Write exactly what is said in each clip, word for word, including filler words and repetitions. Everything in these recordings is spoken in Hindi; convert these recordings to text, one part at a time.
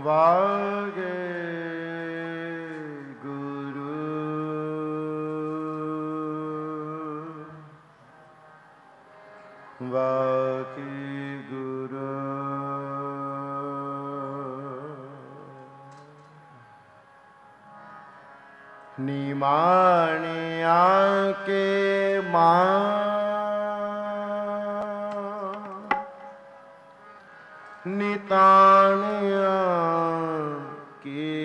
वागे गुरु वागे गुरु निमाणिया के मां नितानिया के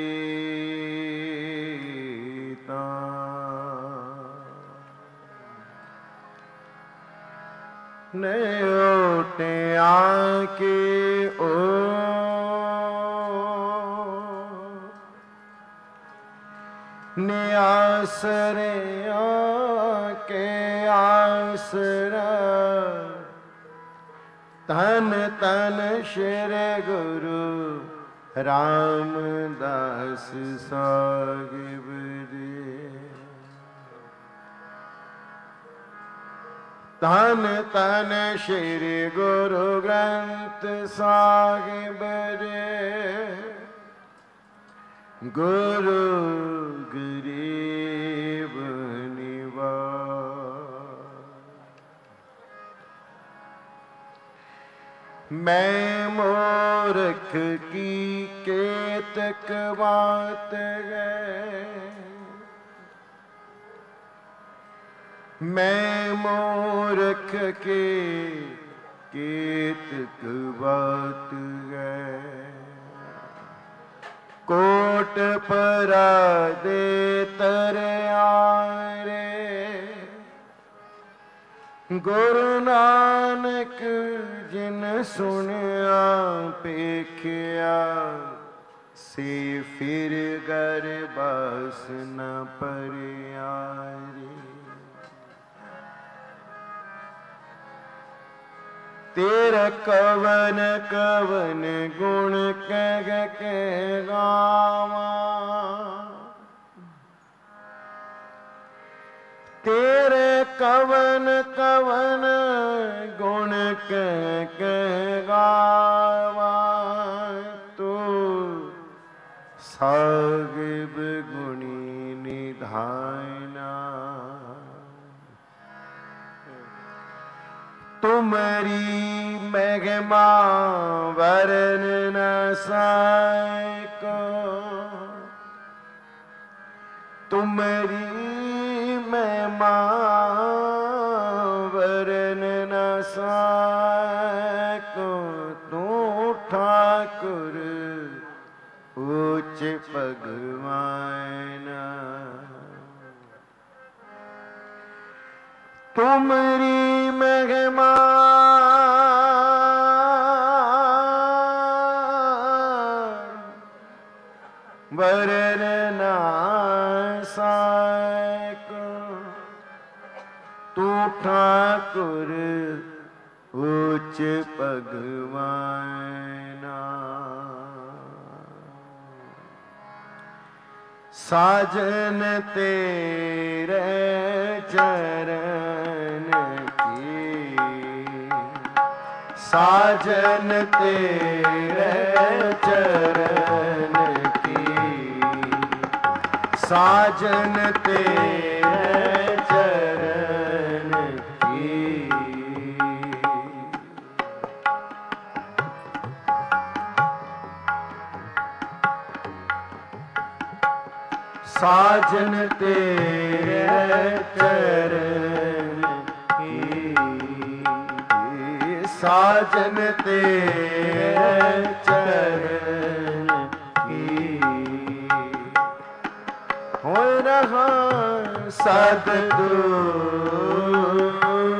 नयोटिया के ओ नियासरिया के आसरा तन तन श्री गुरु रामदास साहिब रे तन तन श्री गुरु ग्रंथ साहिब रे गुरु गरीब मैं मूर्ख की केतक बात है मैं मूर्ख के केतक बात है कोट परा दे तर आरे गुरु नानक जिन सुनिया पेखिया से फिर गर बस न परियारी तेरा कवन कवन गुण कह के गावा तेरे कवन कवन गुण कह के गावा तू साहिब गुणी निधाना तुम्हारी महिमा वरन न सको तुम्हारी महिमा वरन न सको तू ठाकुर उच्च भगवान तुम्हारी महिमा वरन न सको तू ठाकुर उच्च भगवान साजन तेरे चरण साजन तेरे चरण की साजन तेरे चरण की साजन तेरे चरण की साजन तेरे चरण की हो रहा सद्गुरु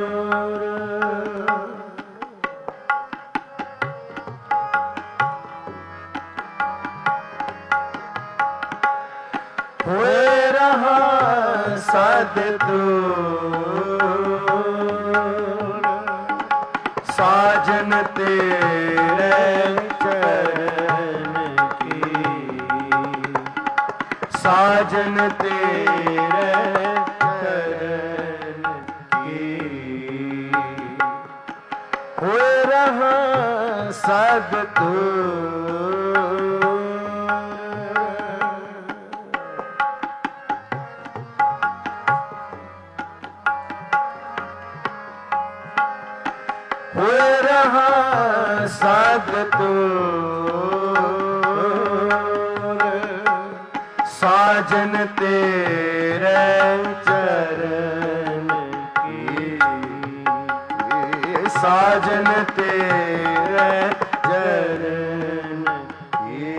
हो रहा सद्गुरु साजन तेरे चरण की साजन तेरे चरण की हो रहा सद्गुरु होए रहा सद तूर साजन तेरे चरण की साजन तेरे चरण की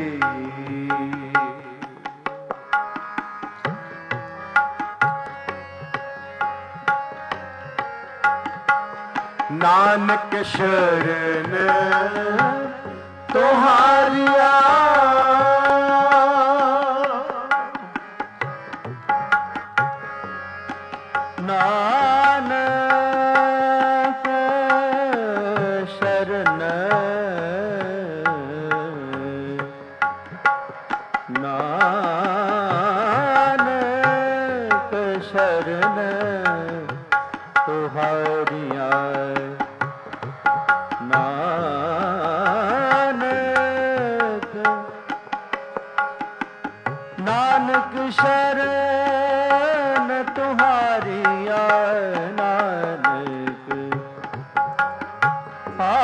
नानक शरण तुहारिया नानक शरण नानक शरण तुहारिया नानक नानक शरण तुहारिया नानक आ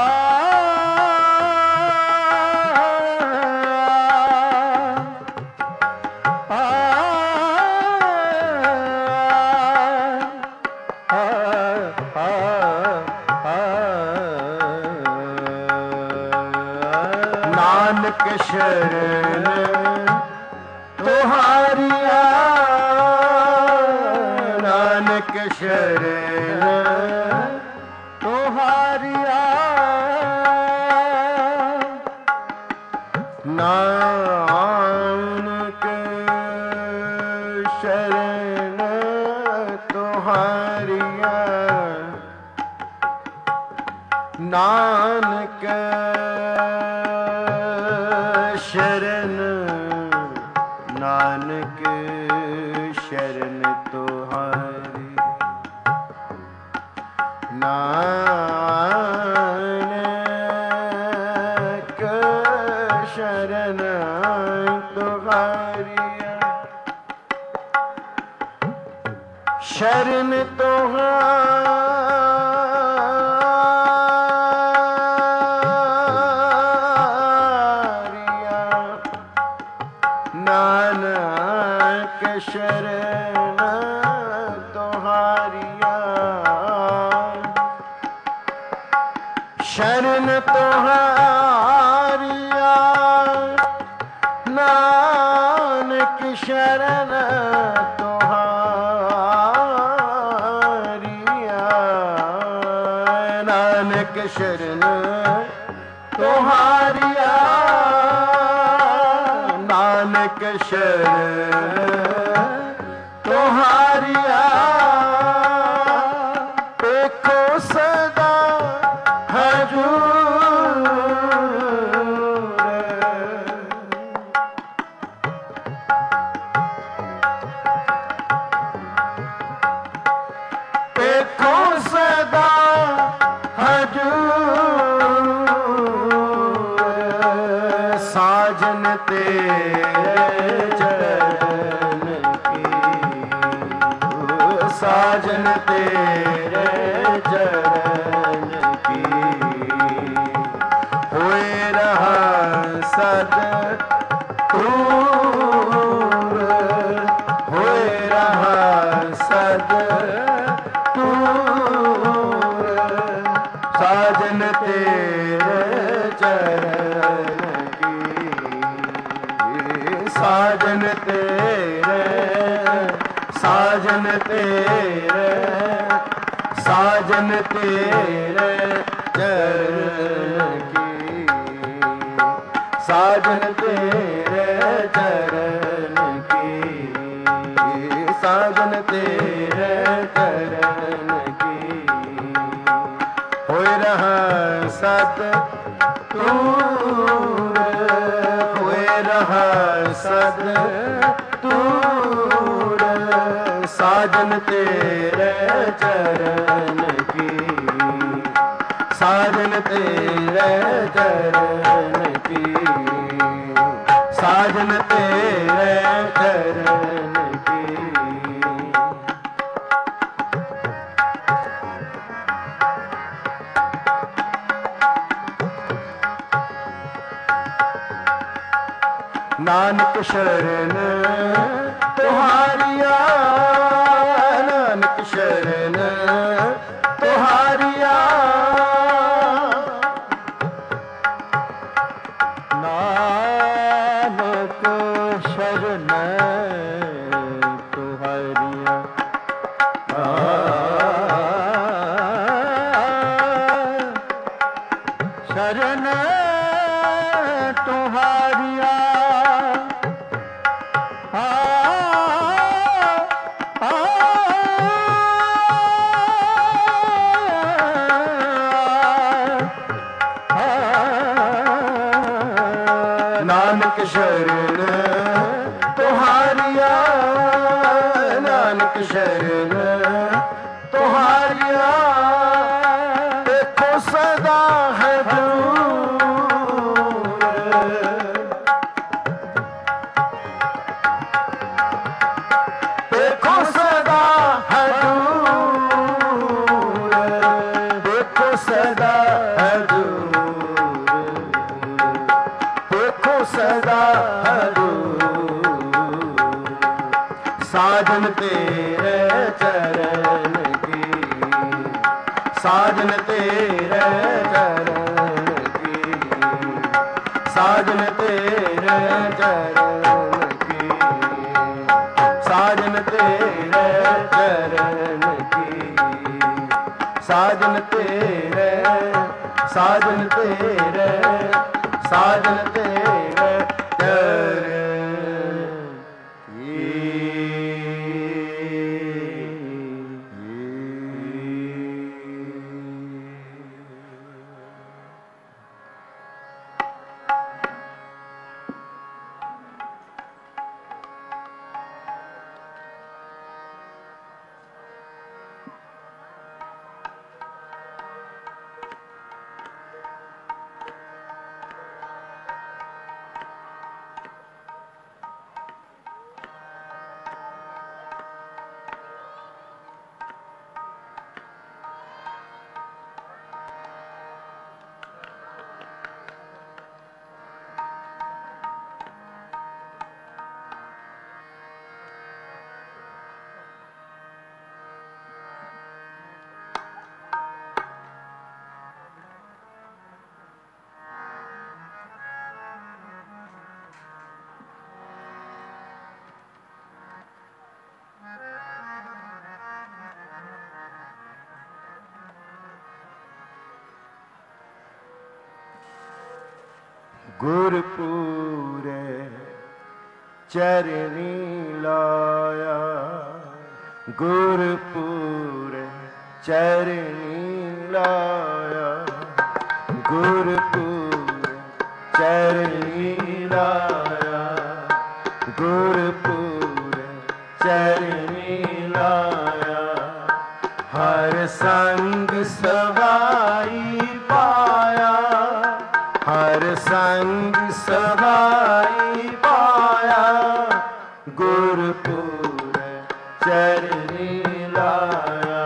नानक शरण तुहारिया नानक शरण तुहारिया नानक शरण तुहारिया नानक शरण नानक शरण तुहारी नानक शरण तुहारिया शरण तुहारिया नानक शरण तुहारिया शरण तुहारिया नानक शरण तुहारिया नानक शरण तुहारिया नानक शरण तुहारिया देखो सदा हजूर देखो सदा हजूर साजन तेरे चरण की साजन तेरे चरण की होए रहा सद तूर होए रहा सद तूर साजन तेरे चरण की साजन तेरे साजन तेरे साजन तेरे चरण की साजन तेरे चरण की साजन तेरे चरण की होए रहा सत तूर होए रहा सद तूर साजन तेरे चरण की साजन तेरे चरण की साजन तेरे चरण की नानक शरण तुहारिया, नानक शरण तुहारिया, नानक शरण तुहारिया, शरण तुहारिया, नानक शरण तुहारिया, नानक शरण तुहारिया, देखो सदा है दूर, देखो सदा है दूर, देखो सदा है दूर, देखो सदा है दूर, साजन तेरे चरण की, साजन तेरे चरण की, साजन तेरे चरण की, साजन तेरे चरण की, साजन तेरे, साजन तेरे, साजन तेरे चरण की। गुरपुरे चरनी लाया, गुरपुरे चरनी लाया, गुरपुरे चरनी लाया, गुरपुरे चरनी लाया, हर संग सवाई पाया, हर संग सहाई पाया, गुरपुरे चरनी लाया,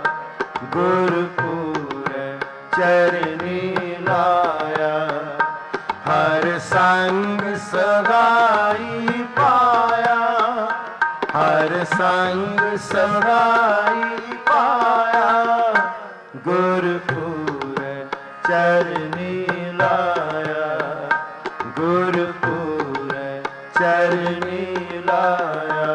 गुरपुरे चरनी लाया, हर संग सहाई पाया, हर संग सहाई पाया, गुरपुरे चरनी लाया, गुरपुरे चरनी लाया।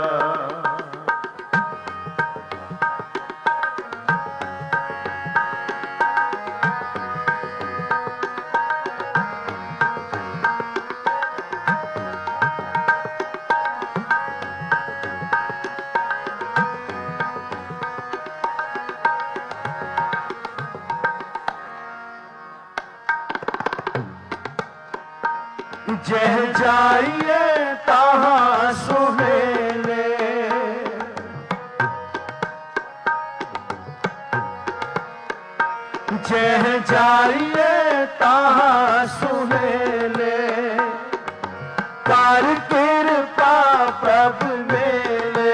जह जाइए तहाँ सुहेले, जह जाइए तहाँ सुहेले, कर कृपा प्रभु मेले,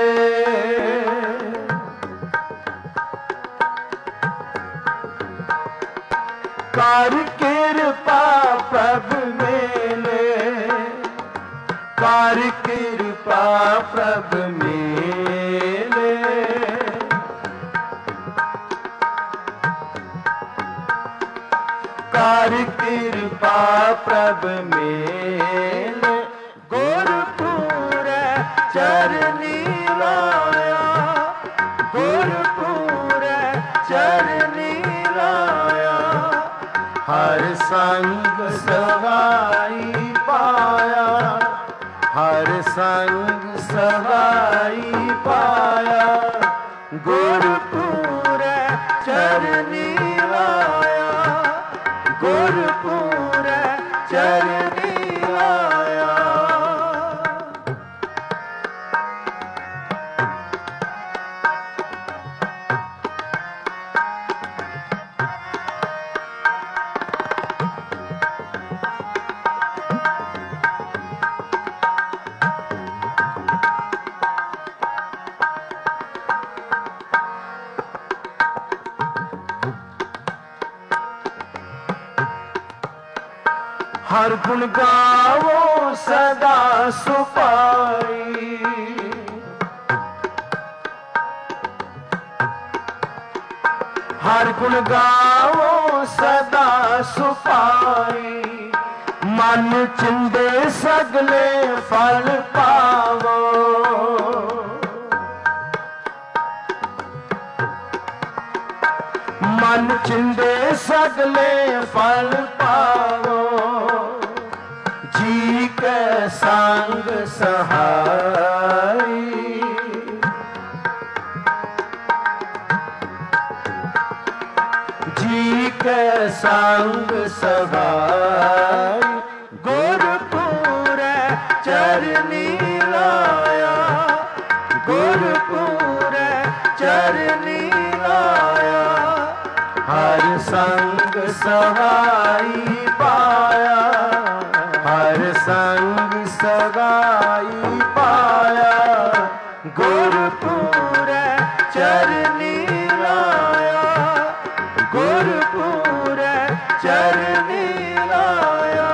कर कृपा प्रभु मेले, कृपा प्रभ मेले। कर कृपा प्रभ मेले, गुरपुर चरनी लाया, गुरपुर चरनी लाया। हर संग सगाई पाया, हर संग सगाई पाया। गुरपुर चरनी लाया, गुरपुर चरनी लाया। हर गुण गावो सदा सुपाई, हर गुण गावो सदा सुपाई। मन चिंदे सगले फल पावो, मन चिंदे सगले फल पावो। जी के संग सहाई, जी के संग सहाई। गुरपुर चरनी लाया, गुरपुर चरनी लाया। हर संग सहाई पाया, हर संग सगाई पाया। गुरपुर चरनी लाया, गुरपुर चरनी लाया।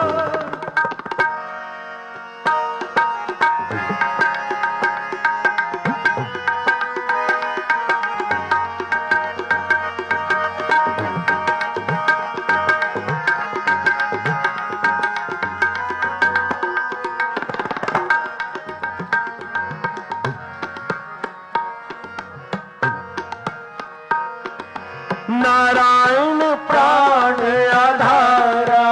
नारायण प्राण आधारा,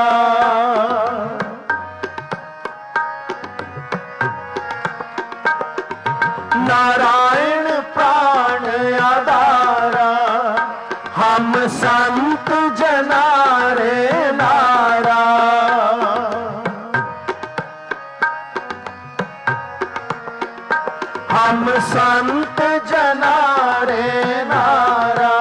नारायण प्राण आधारा। हम संत जना रे नारा, हम संत जना रे नारा।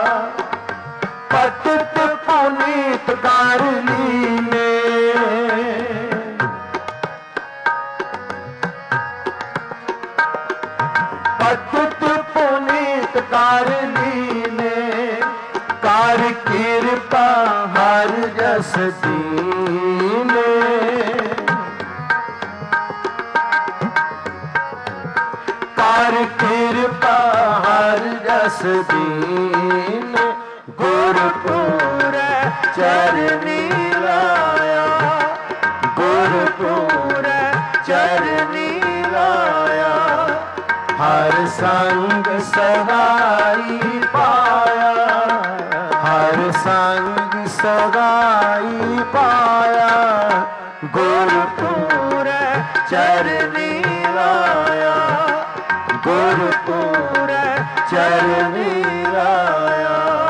पतित पुनीत कर लीने, पतित पुनीत कर लीने। कर कृपा हर जस दीने, कर कृपा हर जस दीने। गुरपुर चरनी लाया, गुरपुर चरनी लाया। हर संग सगाई पाया, हर संग सगाई पाया। गुरपुर चरनी लाया, गुरपुर चरनी लाया।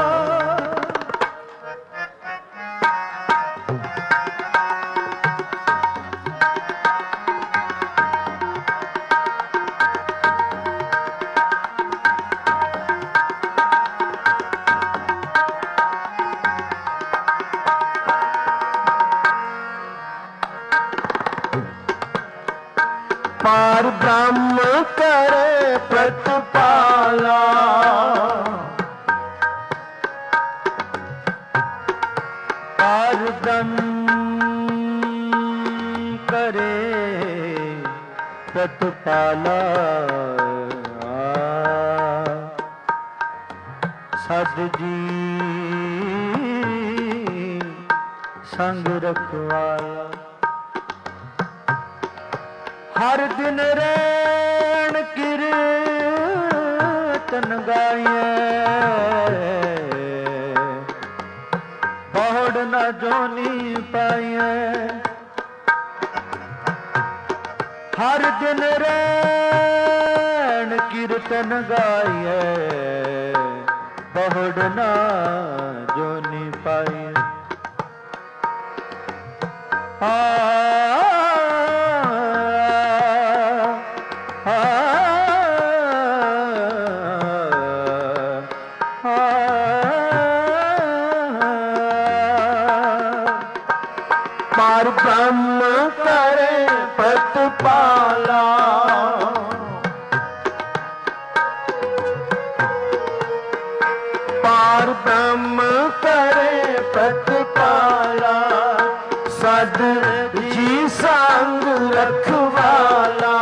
पार ब्रह्म करे प्रतिपाला, पार ब्रह्म करे प्रतिपाला सद जी संग रखवाला हर दिन रैन कीर्तन गाइए बहुड़ न जोनी पाइए हर दिन रैन कीर्तन गाइए बहुड़ न जोनी पाइए आ पार ब्रह्म करे प्रतिपाला पार ब्रह्म करे प्रतिपाला सद जी संग रखवाला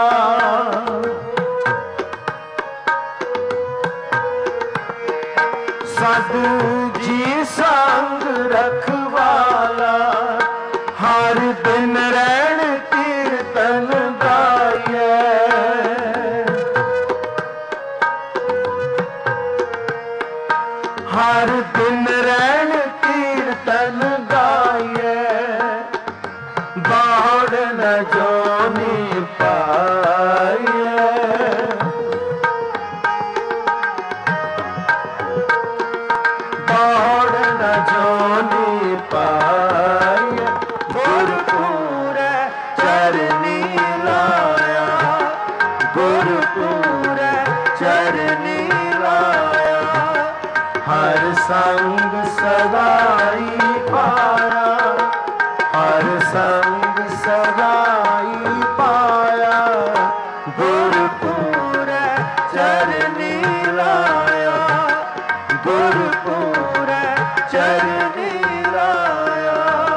सद जी संग रखवाला हर दिन रैन कीर्तन गाइए हर दिन रैन कीर्तन गाइए बाढ़ न जोनी पाइए बाढ़ न जोनी पाइए गुरपुर चरनी लाया गुरपुर चरनी लाया हर संग सदाई पाया हर संग सदाई पाया गुरपुर चरनी लाया गुरपुर चरनी लाया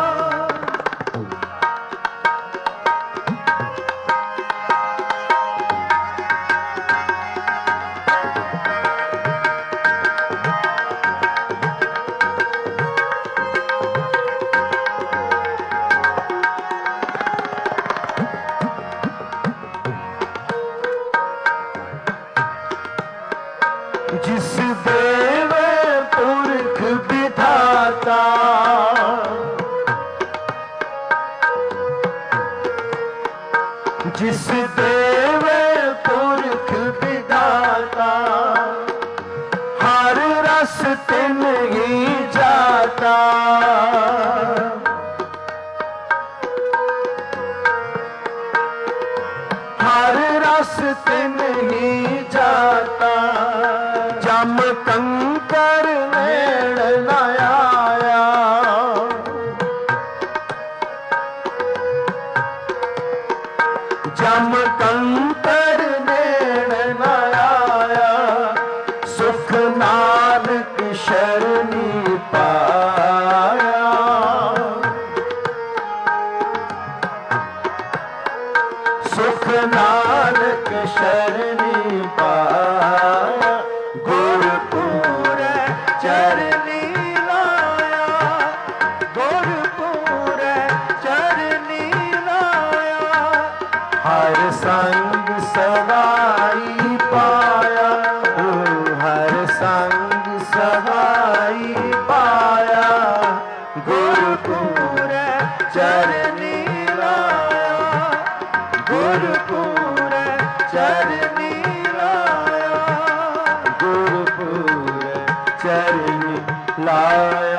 जिस देव पुरख विधाता जिस देव पुरख विधाता हर रस तिन ही जाता हर रस तिन ही जाता जम कंकर नेड़ न आया जम कंकर नेड़ न आया सुख नानक शरणी पाया सुख नानक शरणी पाया गुरपुर चरनी लाया गुरपुर चरनी लाया हर संग सदाई पाया हर संग सदाई पाया गुरपुर चरनी लाया गुरपुर चरनी लाया गुरपुर चरनी लाया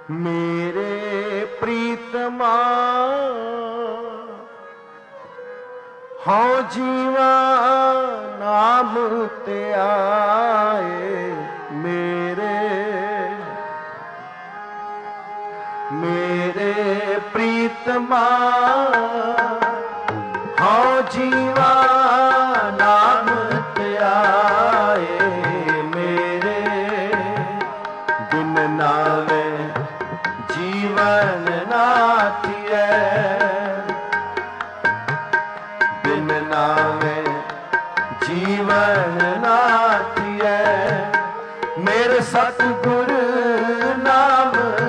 मेरे प्रीतमा हाँ जीवा नाम ते आए मेरे मेरे प्रीतमा हाँ जीवा नाम ते आए मेरे बिन नावे जीवन नाथिए बिन नावे जीवन नाथिए मेरे सतगुरु नाम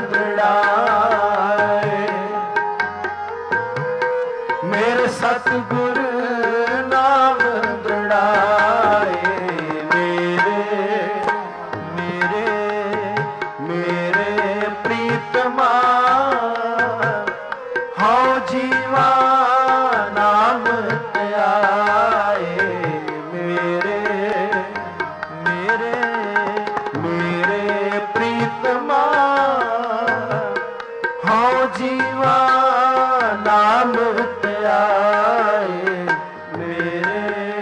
दृढ़ाए मेरे सतगुरु नाम दृढ़ाए मेरे मेरे मेरे प्रीतमा हाँ जीवा नाम ते आए मेरे मेरे मेरे प्रीतमा हाँ जीवा नाम ते आए मेरे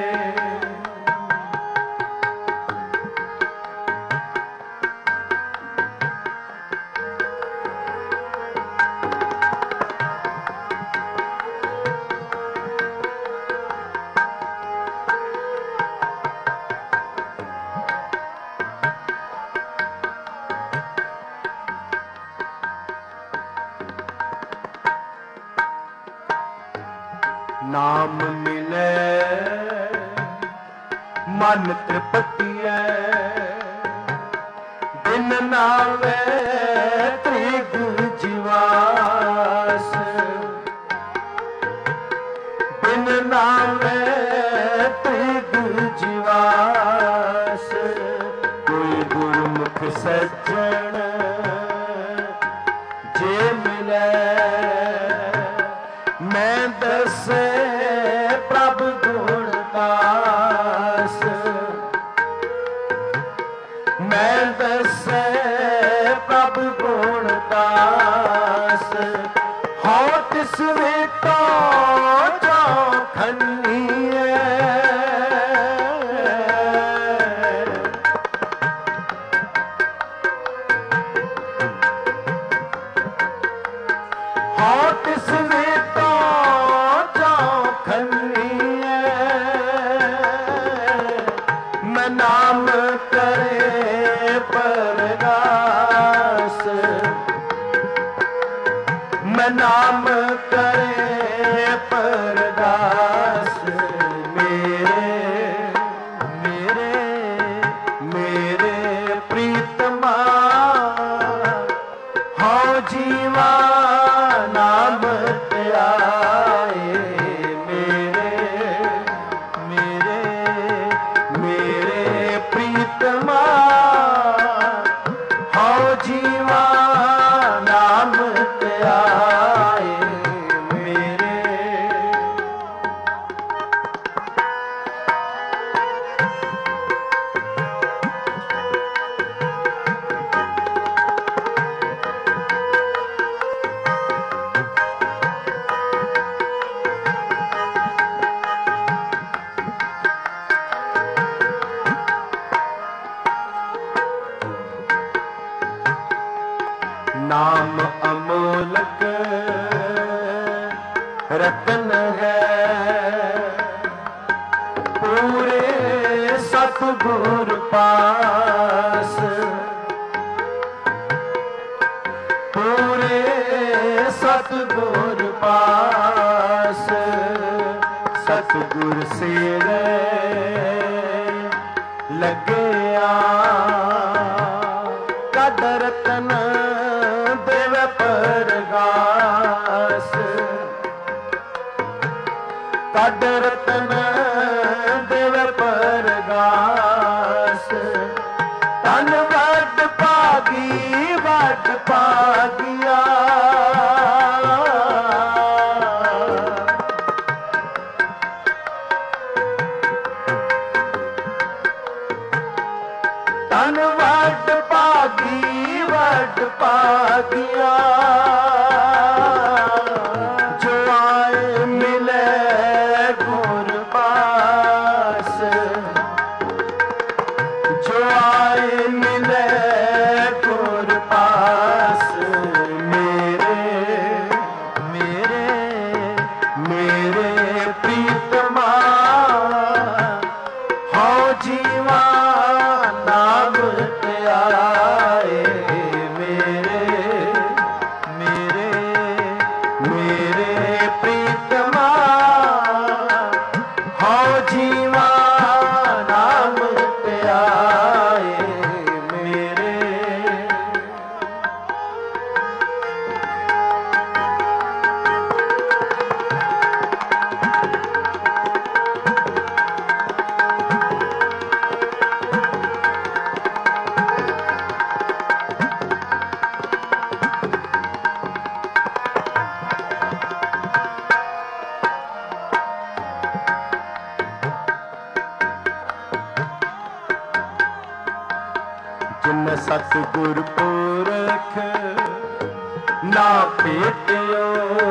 नाम मिले मन तृपतिए बिन नावे त्रिग जीवास बिन नावे त्रिग जीवास कोई गुरमुख सज्जन जे मिले मैं दसे प्रभ गुण दास मैं दसे प्रभ गुण दास हो तिस में तो चौखनिए हो तिस में नाम करे परगास मैं नाम करे परगास मेरे मेरे मेरे प्रीतमा हाँ जीवा नाम ते आए मेरे मेरे मेरे प्रीतमा हाँ जीवा नाम ते आए मेरे नाम अमोलक रतन है पूरे सतगुर पास पूरे सतगुर पास सतगुर सिर लगे कदरतन देव परगास कदरतन देव परगास तन वड पागी वड पागिया तन वड पागी वड वड पागिया जो आए मिले गुरबास जो आए मिले गुरबास मेरे मेरे मेरे प्रीतमा हो जीवा नाम ते आए मेरे मेरे मेरे प्रीतमा हो जीवा नाम ते आए मेरे जिन सतगुर पुरख ना भेटियो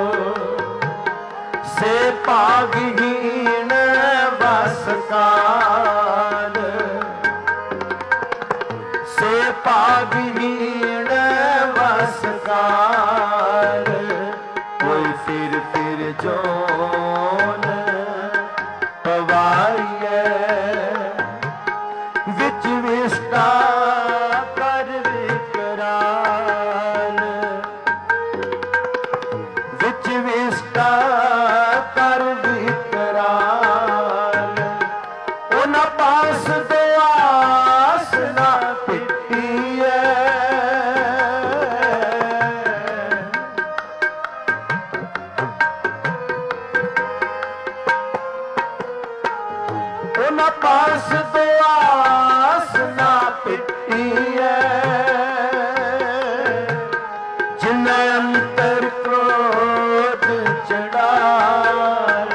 से भागहीन बस काल से भागहीन बस काल कोई फिर फिर जोन पवाइए विच विष्टा कर विकराल विच विष्टा कर विकराल उन पास दो आस ना पिटिए उन पास दो आस ना पिटिए जिन अंतर क्रोध चढ़ाल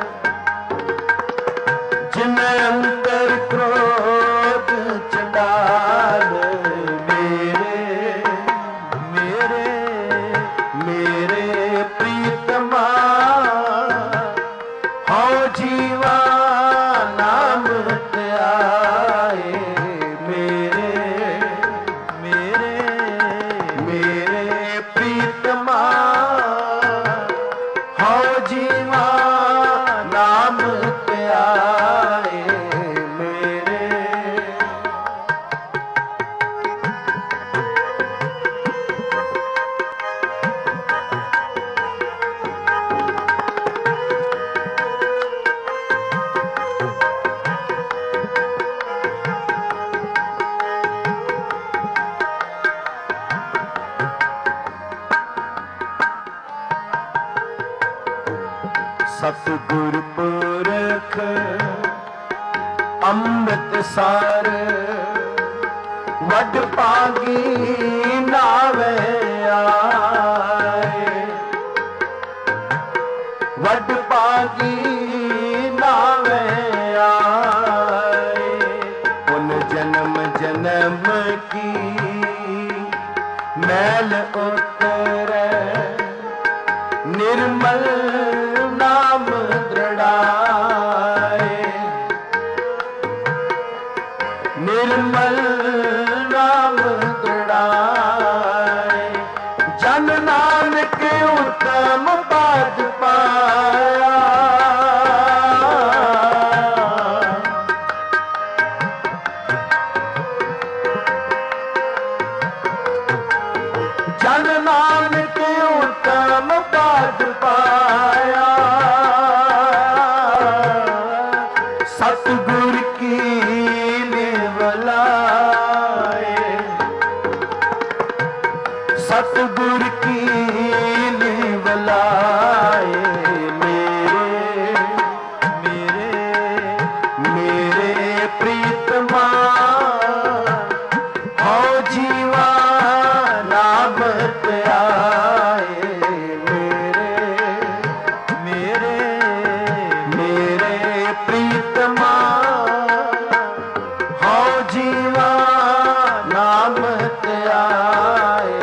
जिन अंतर क्रोध चढ़ाल मेरे मेरे मेरे प्रीतमा हो जीवा नाम ते आए मेरे मेरे मेरे प्रीतमा हो जीवा नाम ते आए मेरे सतगुर पुरख अमृत सार वड पागी नावे आए वड पागी नावे आए उन जन्म जन्म की मैल उतरे निर्मल नाम दृढ़ाए निर्मल नाम दृढ़ाए जन नानक उत्तम पद पाया जन नानक उत्तम पद पाया सतगुर की निवलाए सतगुर की निवलाए मेरे मेरे मेरे प्रीतमा हो जीवा नाम ते आए मेरे मेरे मेरे प्रीतमा हो जीवा नाम ते आए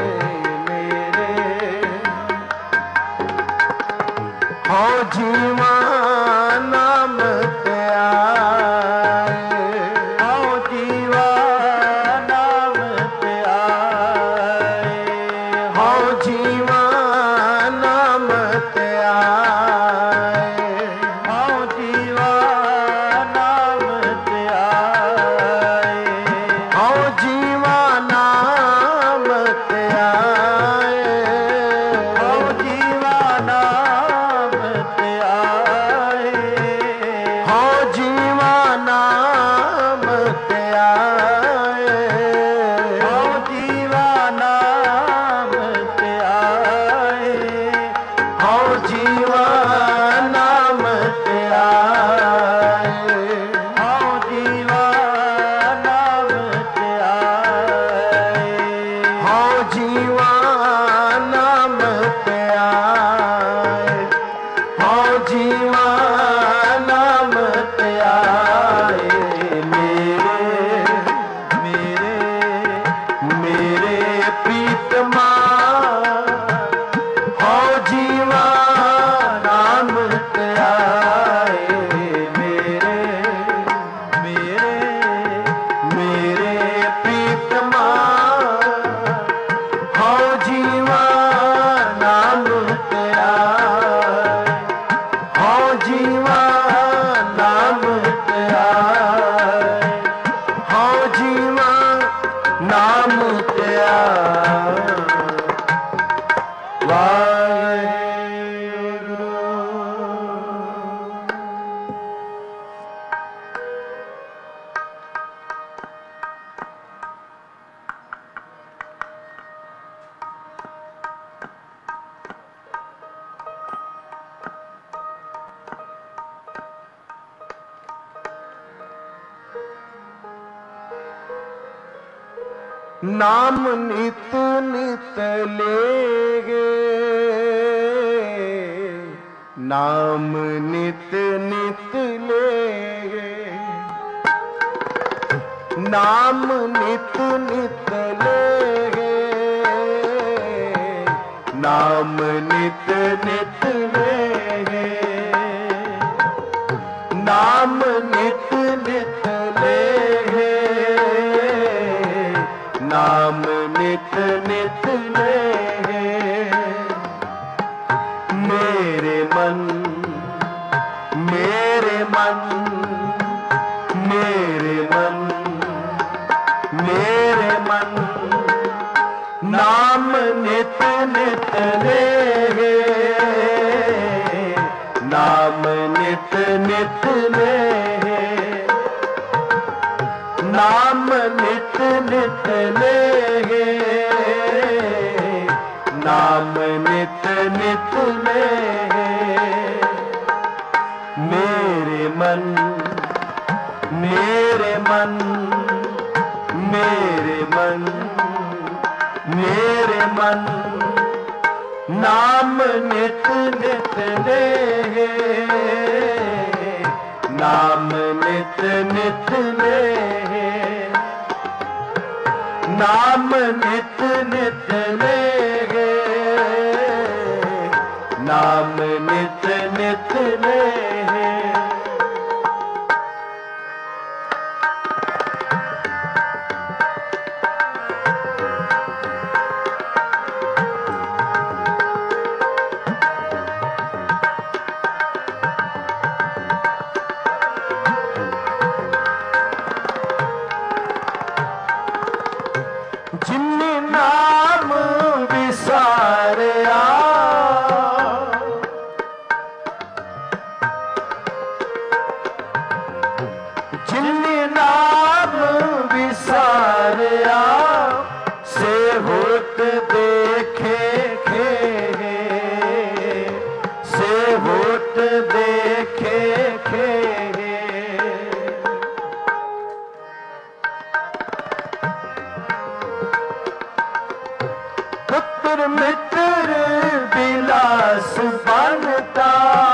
मुत्या नाम नित नित लेगे, नाम नित नित लेगे, नाम नित नित लेगे, नाम नित नित लेगे, नाम नित नित लेगे, नाम नित नित लेगे। मेरे मन मेरे मन मेरे मन मेरे मन नाम नित नित लेगे, नाम नित नित लेगे, नाम नित नित लेगे, नाम नित नित लेगे। मेरे मन मेरे मन मेरे मन मेरे मन नाम नित नित लेगे, नाम नित नित लेगे, नाम नित नित लेगे, नाम नित नित लेगे। जिन्ने नाम विसारिया, जिन्ने नाम विसारिया, से होत देखे खे, से होत देखे खे। पुत्र मित्र विलास बनता,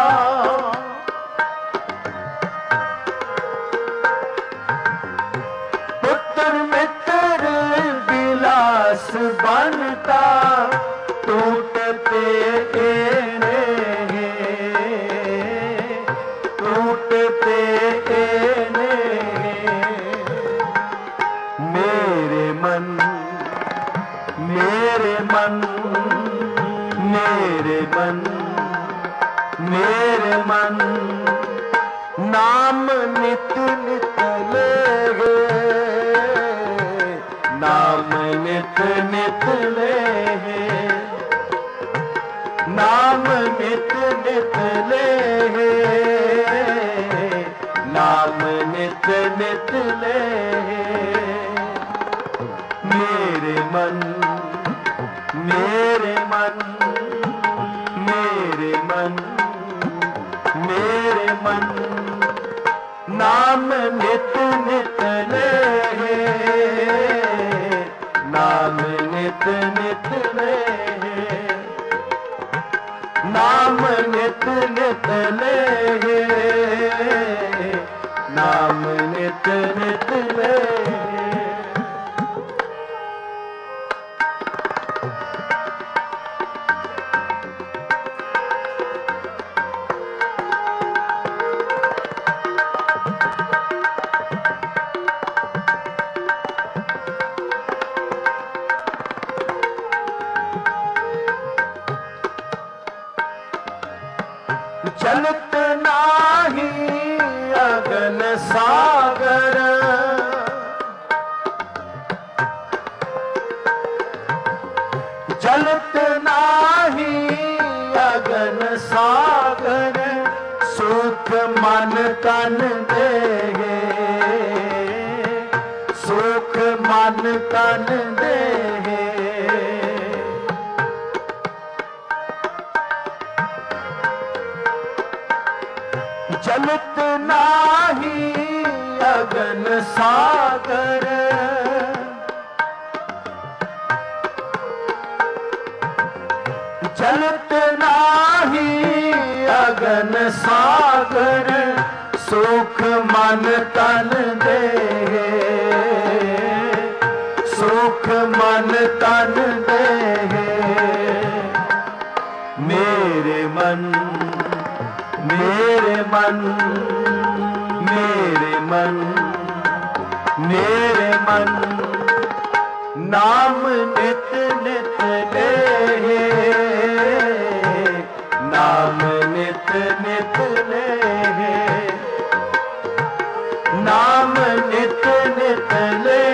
पुत्र मित्र विलास बनता, टूटते एने टूटते एने। मेरे मन मेरे मन मेरे मन मेरे मन नाम नित नित लेगे, नाम नित नित लेगे, नाम नित नित लेगे, नाम नित नित लेगे। मेरे मन मेरे मन मेरे मन मेरे मन नाम नित नित लेगे, नाम नित नित लेगे, नाम नित नित लेगे, नाम नित नित लेगे। चलत नाही अगन सागर, जलत नाही अगन सागर सुख मन तन देहे सुख मन तन देहे जलत नाही अगन सागर जलत नाही अगन सागर सुख मन तन देहे सुख मन तन देहे मेरे मन मेरे मन मेरे मन मेरे मन नाम नित नित ले नाम नित नित ले नाम नित नित ले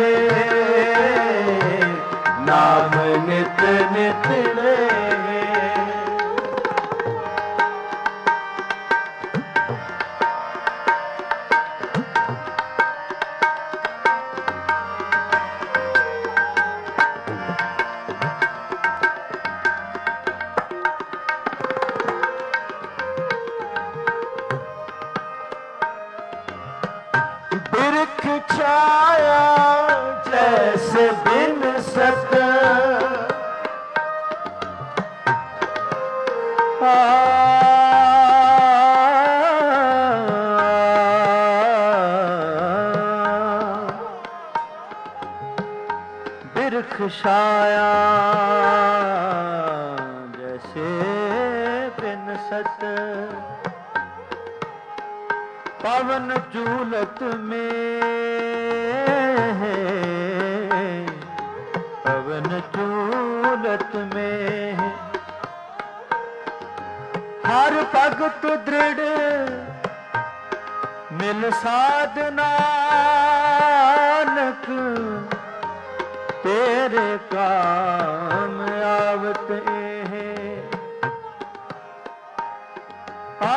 नाम नित नित ले बिरख छाया जैसे बिन सत बिरख छाया जैसे बिन सत पवन झूलत में पवन झूलत में हर भगत दृढ़ मिल साधनानक तेरे काम आवत है आ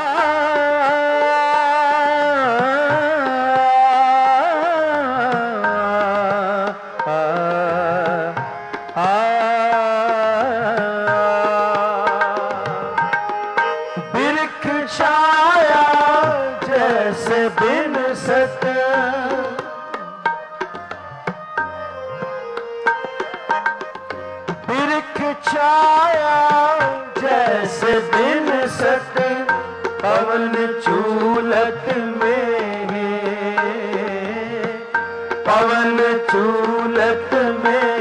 छाया जैसे बिन सत बिरख छाया जैसे बिन सत पवन झूलत में पवन झूलत में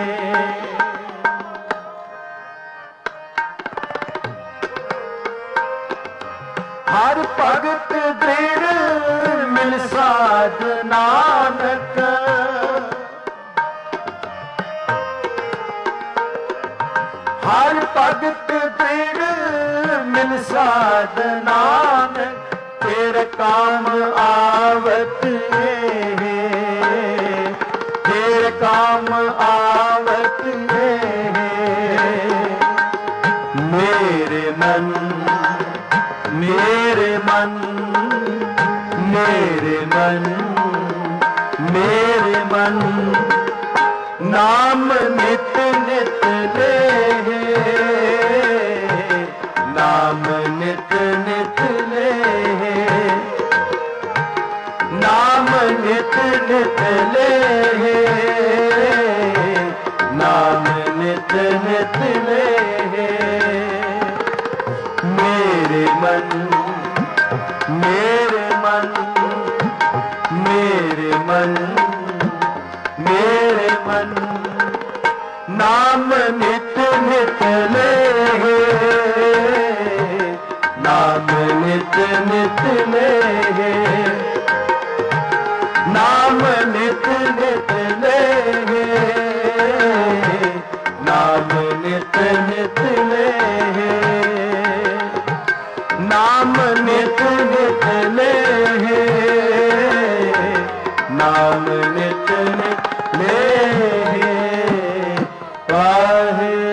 हर भगत दृढ़ मिल साध नानक हर भगत दृढ़ मिल साध नानक तेरे काम आवत है तेरे काम आवत है मेरे मन मेरे मन मेरे मन मेरे मन नाम नित नित ले नाम नित नित ले नाम नित नित ले नाम नित नित ले मेरे मन मेरे मन मेरे मन मेरे मन नाम नित नित ले नाम नित नित ले नाम नित नित ले नाम नित नित ले नाम नित नित ले नाम नित नित ले वाहे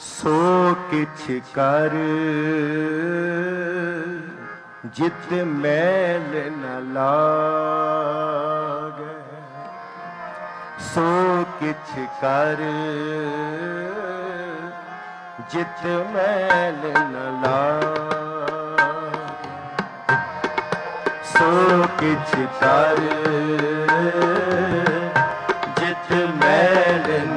सो किछ कर जित मैल न लागे, सो किछ कर जित मैल न लागे, सो किछ कर जित मैल न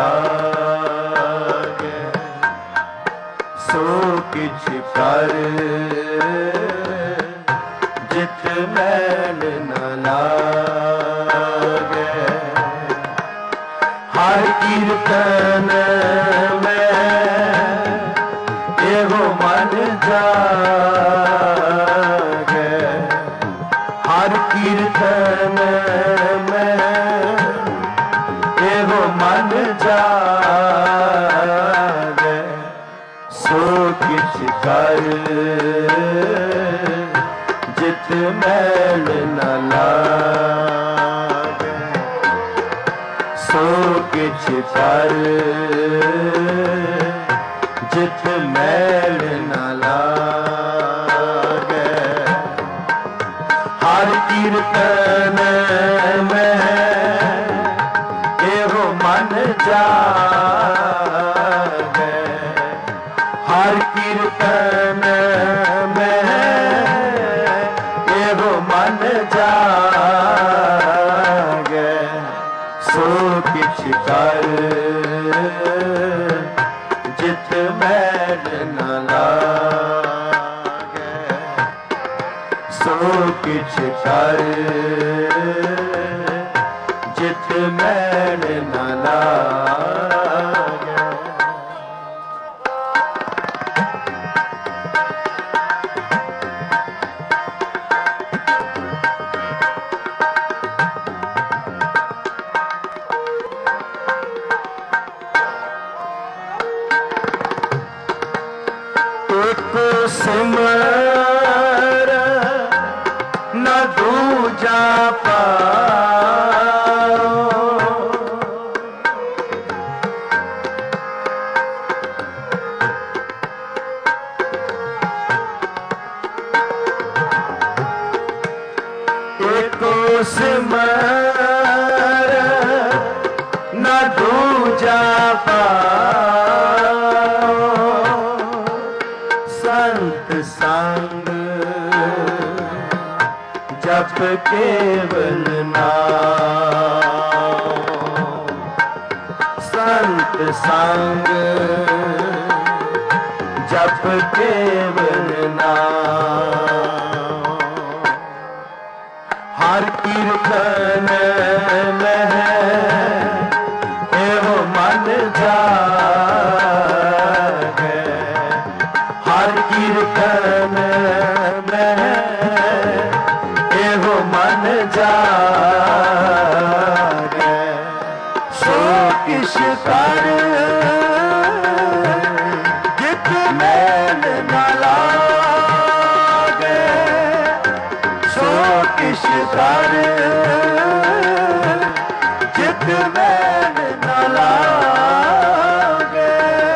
लागे, सो किछ कर जित मैल न लागे। हर कीर्तन में एगो मन जागे, हर कीर्तन में एगो मन जागे, सो किछ कर जित मैल न लागे, सो किछ कर जित मैल न लागे। हर कीर्तन में एगो मन जागे, हर कीर्तन में एगो मन जागे, सो किछ कर जित मैल न लागे, सो किछ कर जित मैल न लागे। एक सिमर न दूजा पाओ, एक सिमर न दूजा पाओ, संत संग जप केवल नाम, संत संग जप केवल नाम। हर कीर्तन में एवो मन जागे, हर कीर्तन में एगो मन जागे, सो किछ कर जित मैल न लागे, सो किछ कर जित मैल न लागे।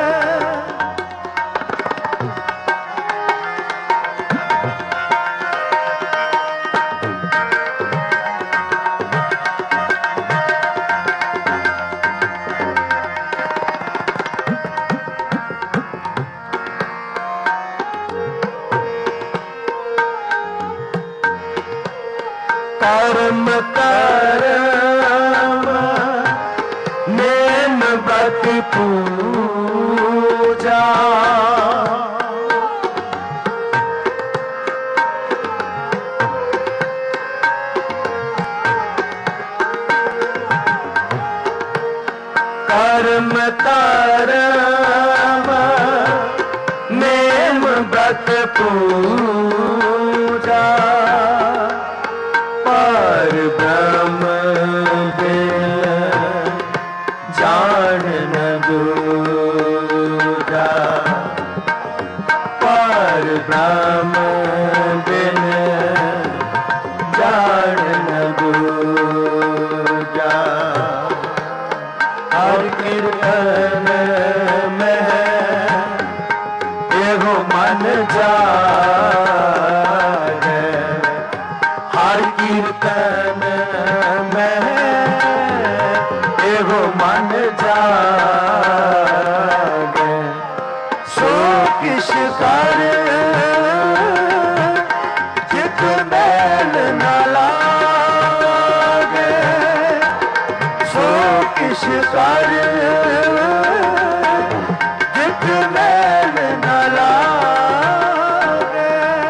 कर्म कर्म नेम बत पूजा, कर्म कर्म नेम बत पूजा, पर ब्रह्म बिन जान न दूजा, पर ब्रह्म बिन जान न दूजा। हर कीर्तन में मन जागे सो किस कर जित मैल न लागे सो किस कर जित मैल न लागे।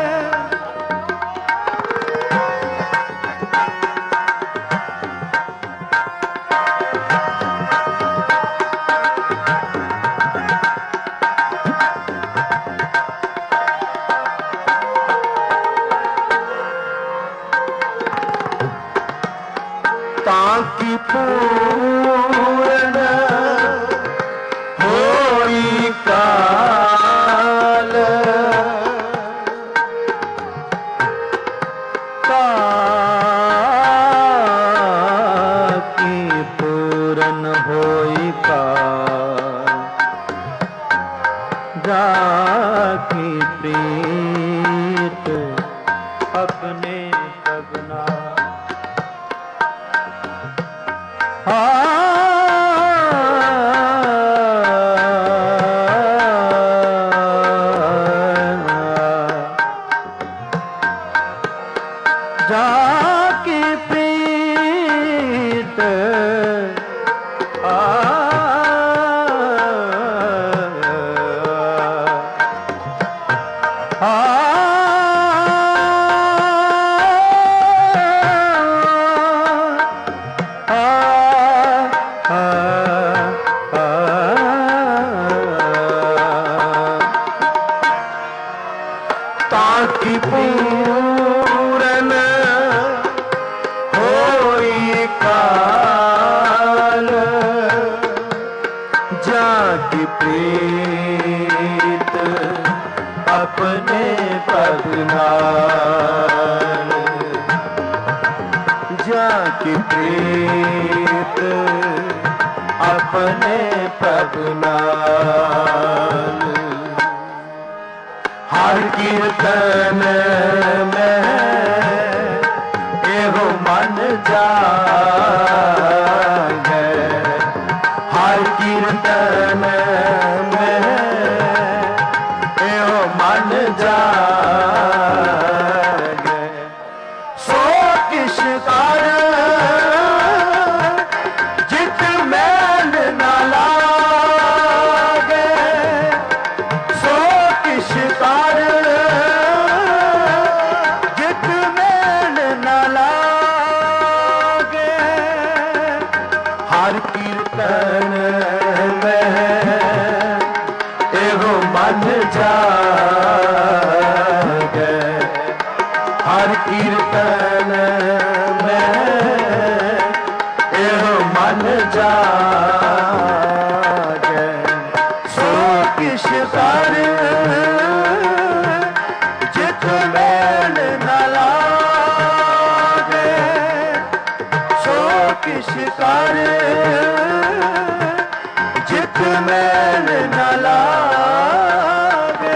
ताकि पूर्ण होई काल ताकि पूर्ण होई काल जाकी प्रीत अपने सगना जाकी प्रीत ताकि पूरन होई काल जाकी प्रीत अपने पगनाल जाकी प्रीत अपने पगनाल। हर कीर्तन में एहो मन जागे हर कीर्तन में एहो मन जागे सो किस कर जित मैल न लागे सो किस कर जित मैल न लागे हर कीर्तन में एहो मन जागे हर कीर्तन में एहो मन जागे सो किस कर जित मैल न लागे सो किस कर जित मैल न लागे।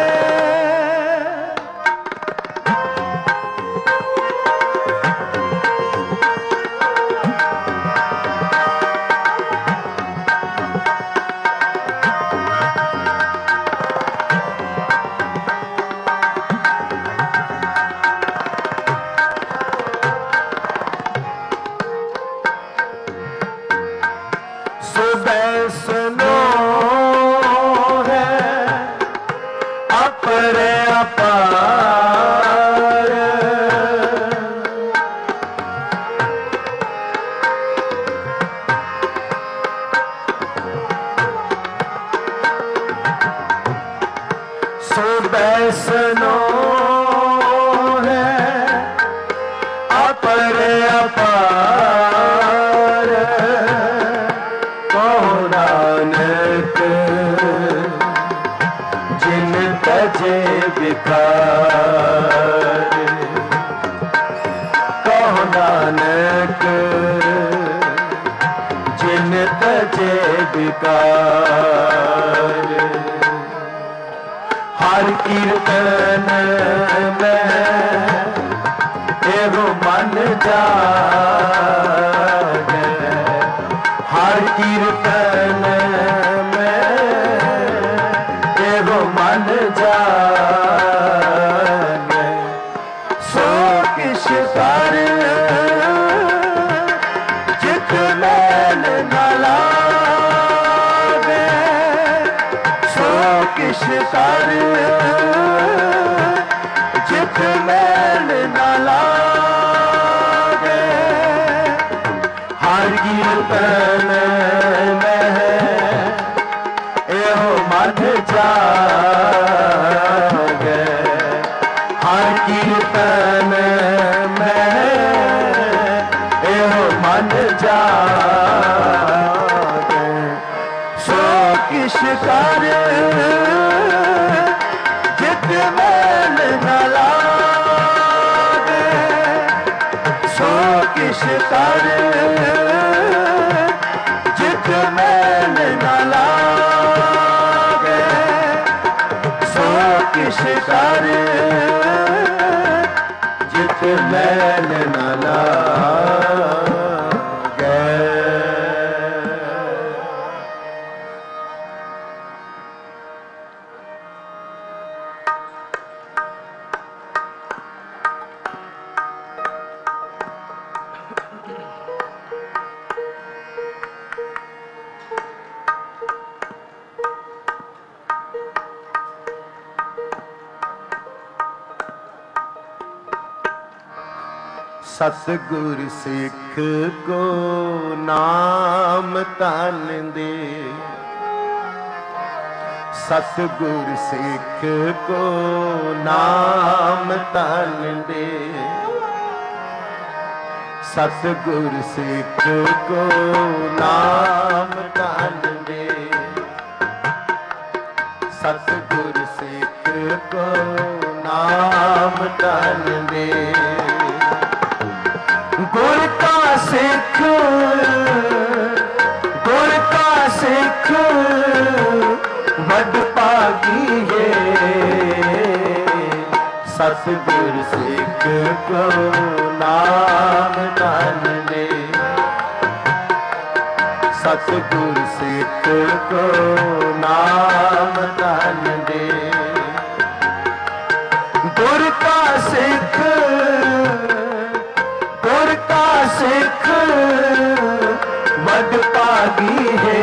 सुनो है अपरे अपार सुनो है अपरे अपार नानक जिन तजे विकार कहो नानक जिन तजे विकार हर कीर्तन में एगो मन जागे हर कीर्तन में एगो मन जागे सो किस कर जित मैल न लागे सो किस कर जित मैल न लागे हर कीर्तन में एहो मन जागे हर कीर्तन में एहो मन जागे सो किस कर जित मैल न लागे सो किस कर जित मैल न लागे सो किस कर जित मैल न लागे। सतगुर सिख को नाम तन दे सतगुर सिख को नाम तन दे सतगुर सिख को नाम तन दे सतगुर सिख को नाम तन दे गुर का सिख गुर का सिख वड पागी है सतगुर सिख को नाम तन दे सतगुर सिख को नाम तन दे गुर का सिख गुर का सिख वड पागी है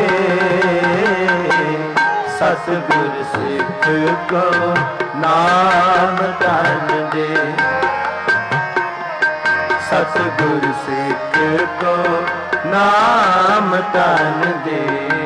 सतगुर सिख को नाम तन दे सतगुर सिख को नाम तन दे।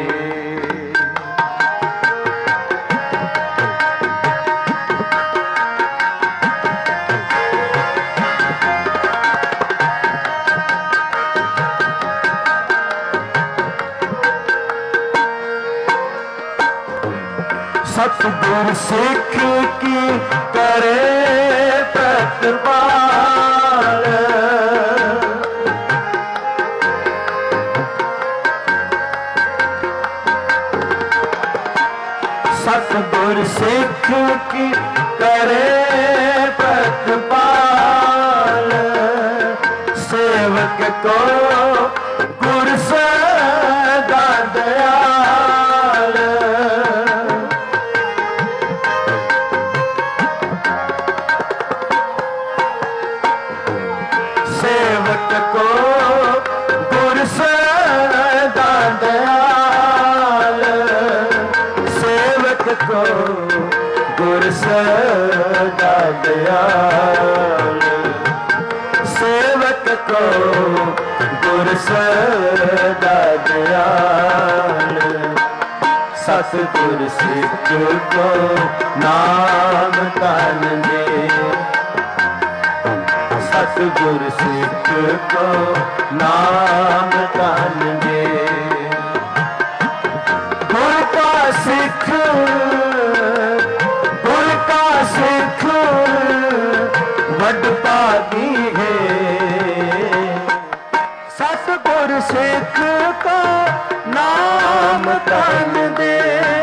सतगुर सिख की करे प्रतिपाल सतगुर सिख की करे प्रतिपाल सेवक को गुर सदा दयाल सेवक को गुर सदा दयाल सेवक को गुर सदा दयाल सेवक को गुर सदा दयाल सतगुर सिख को नाम तन दे सतगुर सिख को नाम तन दे गुर का सिख गुर का सिख वड पागी है सतगुर सिख को नाम तन दे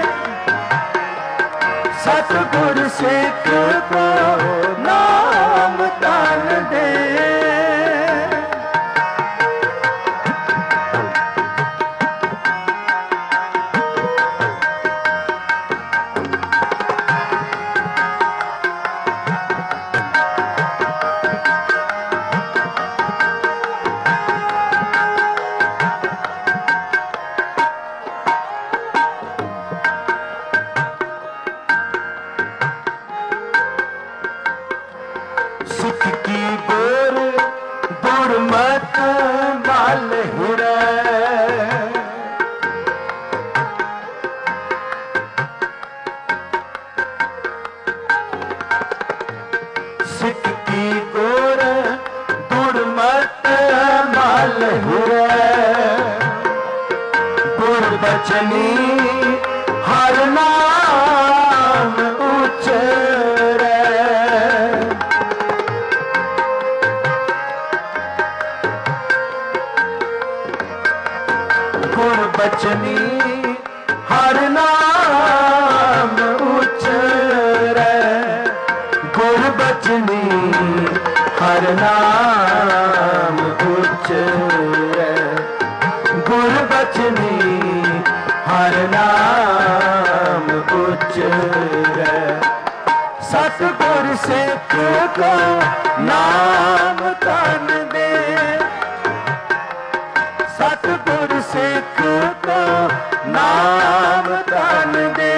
सतगुर सिख को नाम तन दे बचनी हर नाम उचरै। गुर बचनी हर नाम उचरै। गुर बचनी हर नाम उचरै। गुर बचनी हर नाम उचरै। सतगुर सिख को नाम तन दे। सतगुर सिख को नाम तन दे।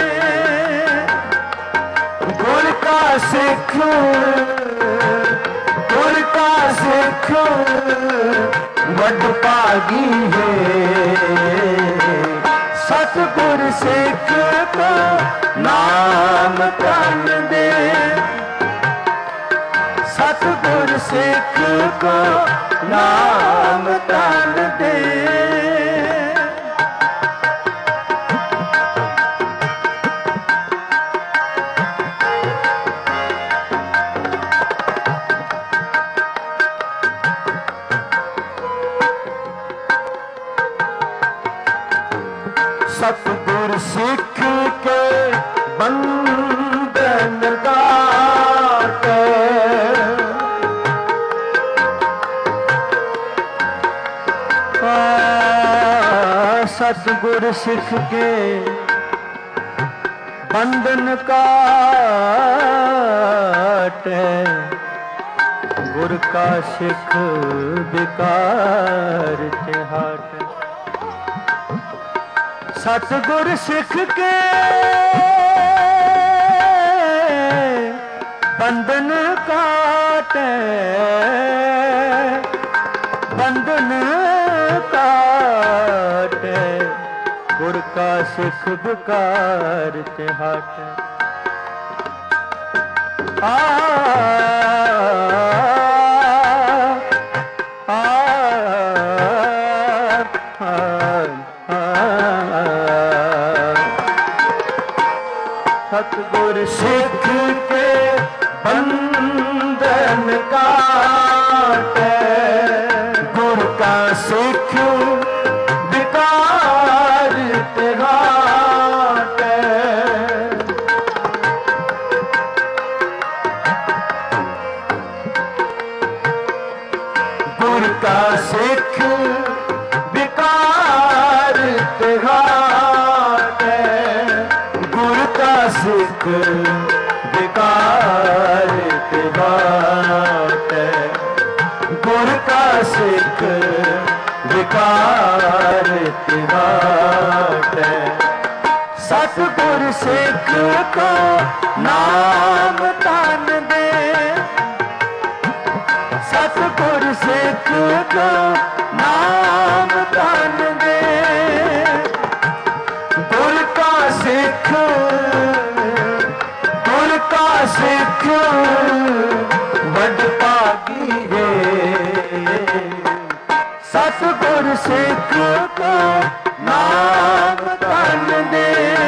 गुर का सिख गुर का सिख वड भागी है। सतगुर सिख को नाम तन दे। सतगुर सिख को नाम तन दे। सतगुर सिख के बंधन काटे। सतगुर सिख के बंधन काटे। गुर का सिख विकार ते हाटे। सतगुर सिख के बंधन काटे। बंधन काटे। गुर का सिख विकार ते हाटे। आ सतगुर सिख के बंधन काटे। गुर का सिख विकार ते घाटे। गुर का सिख विकार ते घाटे। गुर का सिख विकार ते घाटे। गुर का सिख विकार ते घाटे। सतगुर सिख को नाम तन दे। सतगुर सिख को नाम तन दे। गुर का सिख गुर का सिख वड भागी है। सतगुर सिख को नाम तन दे।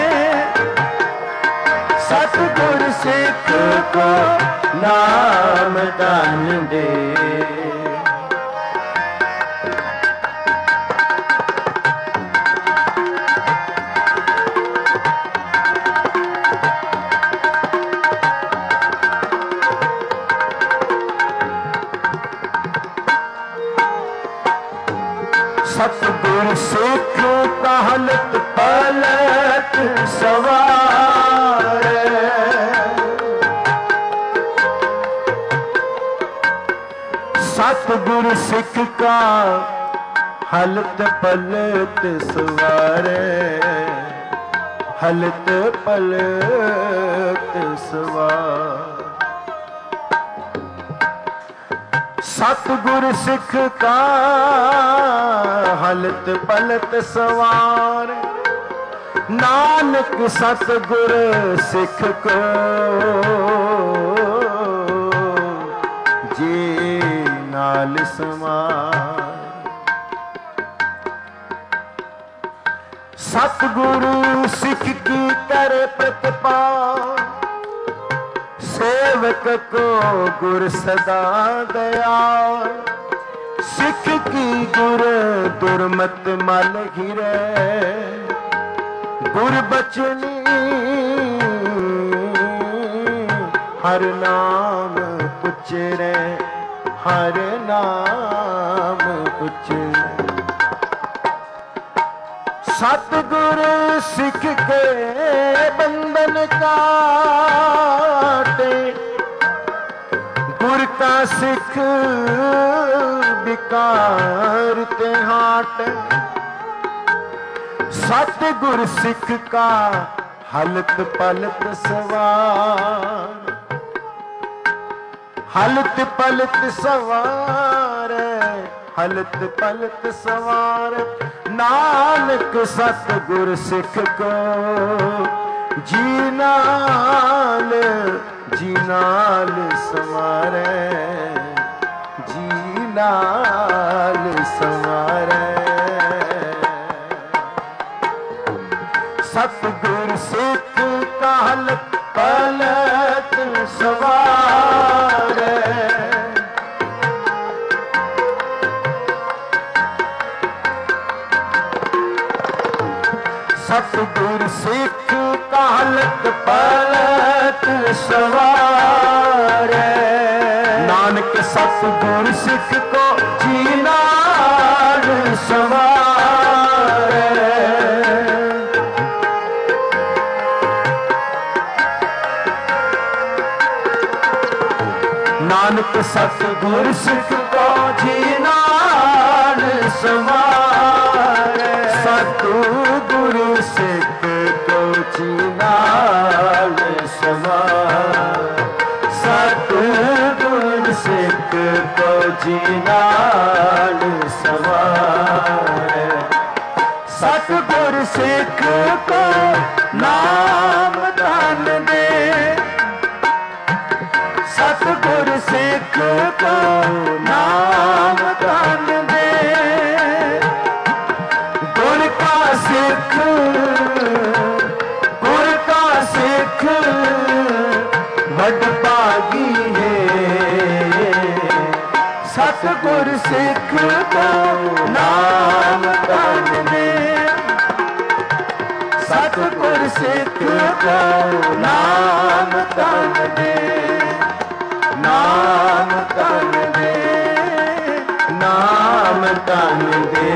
सतगुर सिख को नाम तन दे। सतगुर सिख कहलत पलट सवारे। सतगुर सिख का हलत पलट सवारे। हलत पलट सवार। सतगुर सिख का हलत पलट सवार। नानक सतगुर सिख को जे नाल समार। सतगुरु सिख की करे प्रतिपाल, सेवक को गुर सदा दयाल। सिख की गुर दुर्मत मल घिरे, गुर बचनी हर नाम उच्चरे, हर नाम उच्चरे। सतगुर सिख के बंधन काटे, गुर का सिख विकार ते हाट। सतगुर सिख का हलत पलत सवार, हलत पलत सवार, हलत पलत सवार। नानक सतगुर सिख को जी नाल, जी नाल संवारे, जी नाल संवारे। सतगुर सिख का हलत पलत सवारे। सतगुर सिख का हलत पलत सवारे। नानक सतगुर सिख को जी नाल संवारे। नानक सतगुर सिख को जी नाल संवारे। सतगुर सिख को जी नाल संवारे। सतगुर सिख को जी नाल संवारे। सतगुर सिख को नाम धन दे, सतगुर सिख को नाम धन दे। गुर का सिख, गुर का सिख बड़ भागी है। सतगुर सिख को नाम धन दे, सतगुर सिख को नाम धन दे। नाम धन दे, नाम धन दे।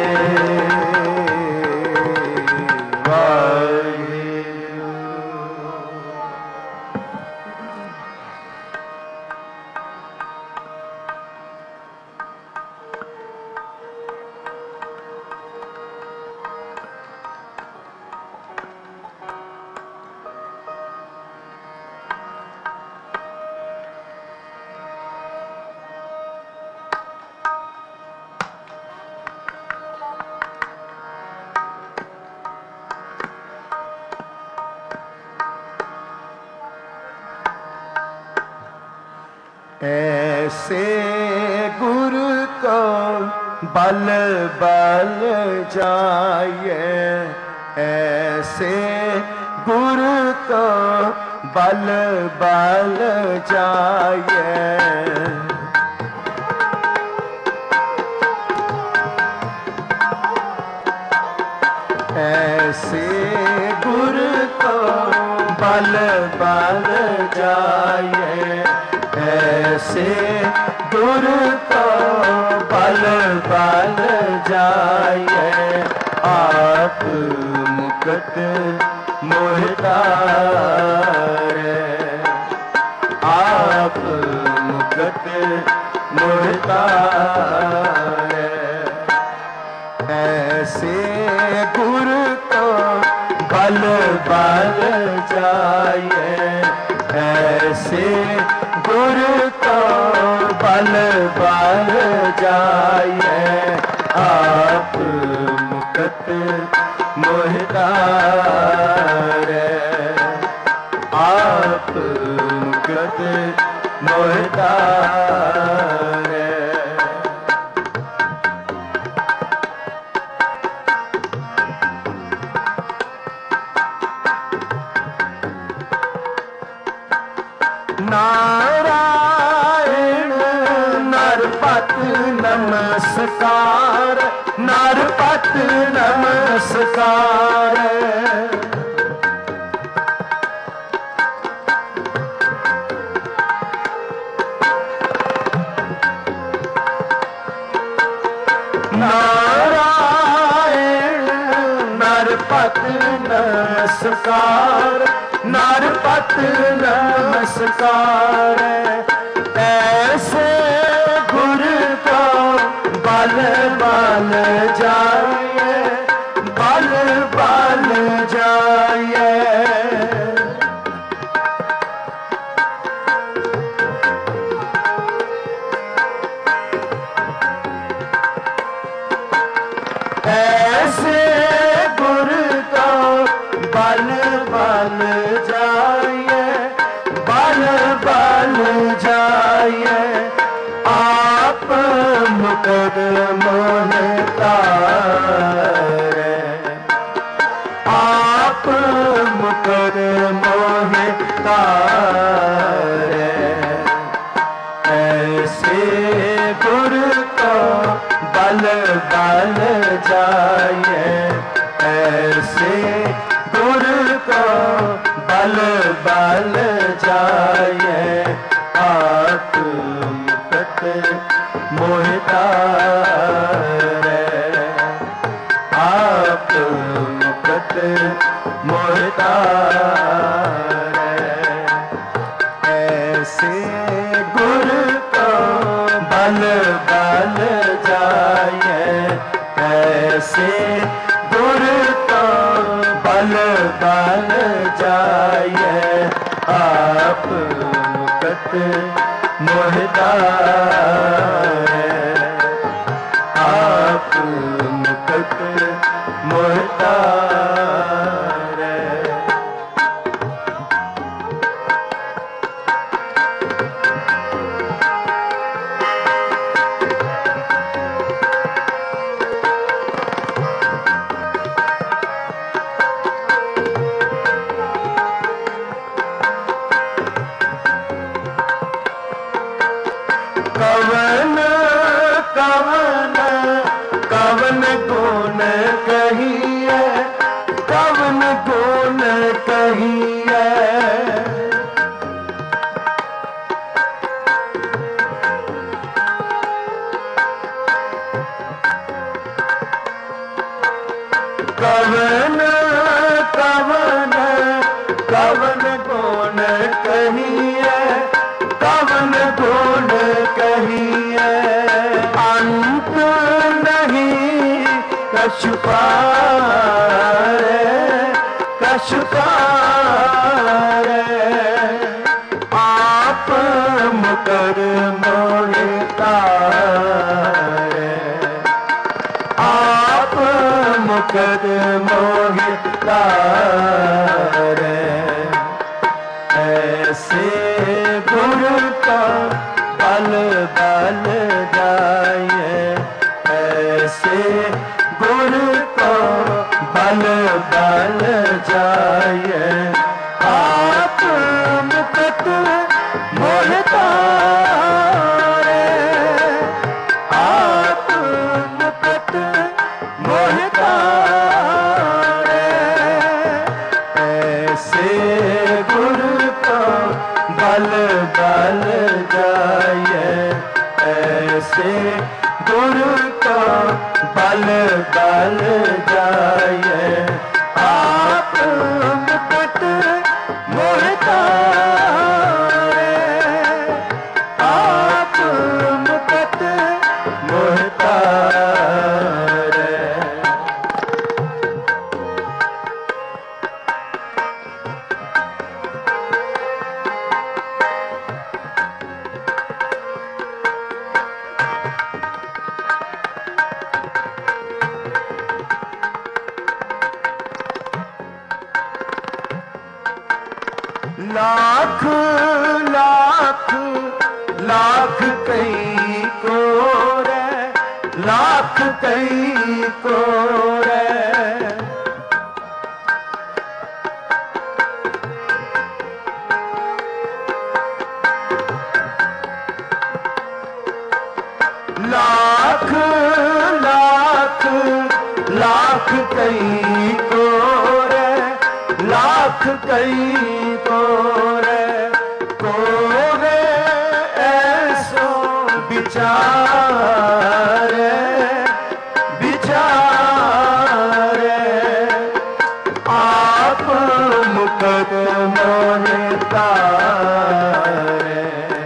ऐसे गुरु को बल बल जाए, ऐसे गुरु को बल बल जाए। ऐसे गुरु को बल बल जाए, ऐसे गुरु को बल बल जाए। आप मुकत मोहतारे, आप मुकत मोहतारे। ऐसे गुरु को बल बल जाए, ऐसे गुरु को बल बल जाए। आप मुकत मोहतारे, आप मुकत मोहतारे। नारायण नरपत नमस्कार, नरपत नमस्कार। नारायण नरपत नमस्कार, नरपत नमस्कार। ऐसे गुरु को बल बल जाए, बल बल जाए। ऐसे गुरु को बल बल जाए, बल बल जाए। आप मुकद मोह तारे, आप मुकद मोह तारे। ऐसे गुरु को बल बल जाए, ऐसे गुरु को बल बल जाए। आप मुकत मोह तारे, आप मुकत मोह तारे। ऐसे गुरु को बल बल जाए, ऐसे गुरु को बल बल जाए। आप मुकत मोह तारे, आप मुकत मोह तारे। कवन कवन कवन गुण कहिए, कवन गुण कहिए। कवन कवन कवन गुण कहिए, कवन गुण कहिए। अंत नहीं कछु पारे, कछु पारे। आप मुकर मोह तारे, आप मुकर मोह तारे। ऐसे गुरु को बल बल जाए, ऐसे गुरु को बल बल जाए। आप मुकत मोह तारे, आप मुकत मोह तारे। ऐसे गुरु को बल बल जाए, ऐसे गुरु को बल बल जाए। आप मुकत मोह तारे, आप मुकत मोह तारे। लाख लाख लाख कई को रे, लाख कई को रे। कई को रे लाख कई को रे को रे ऐसो बिचारे बिचारे आप मुकत मोहे तारे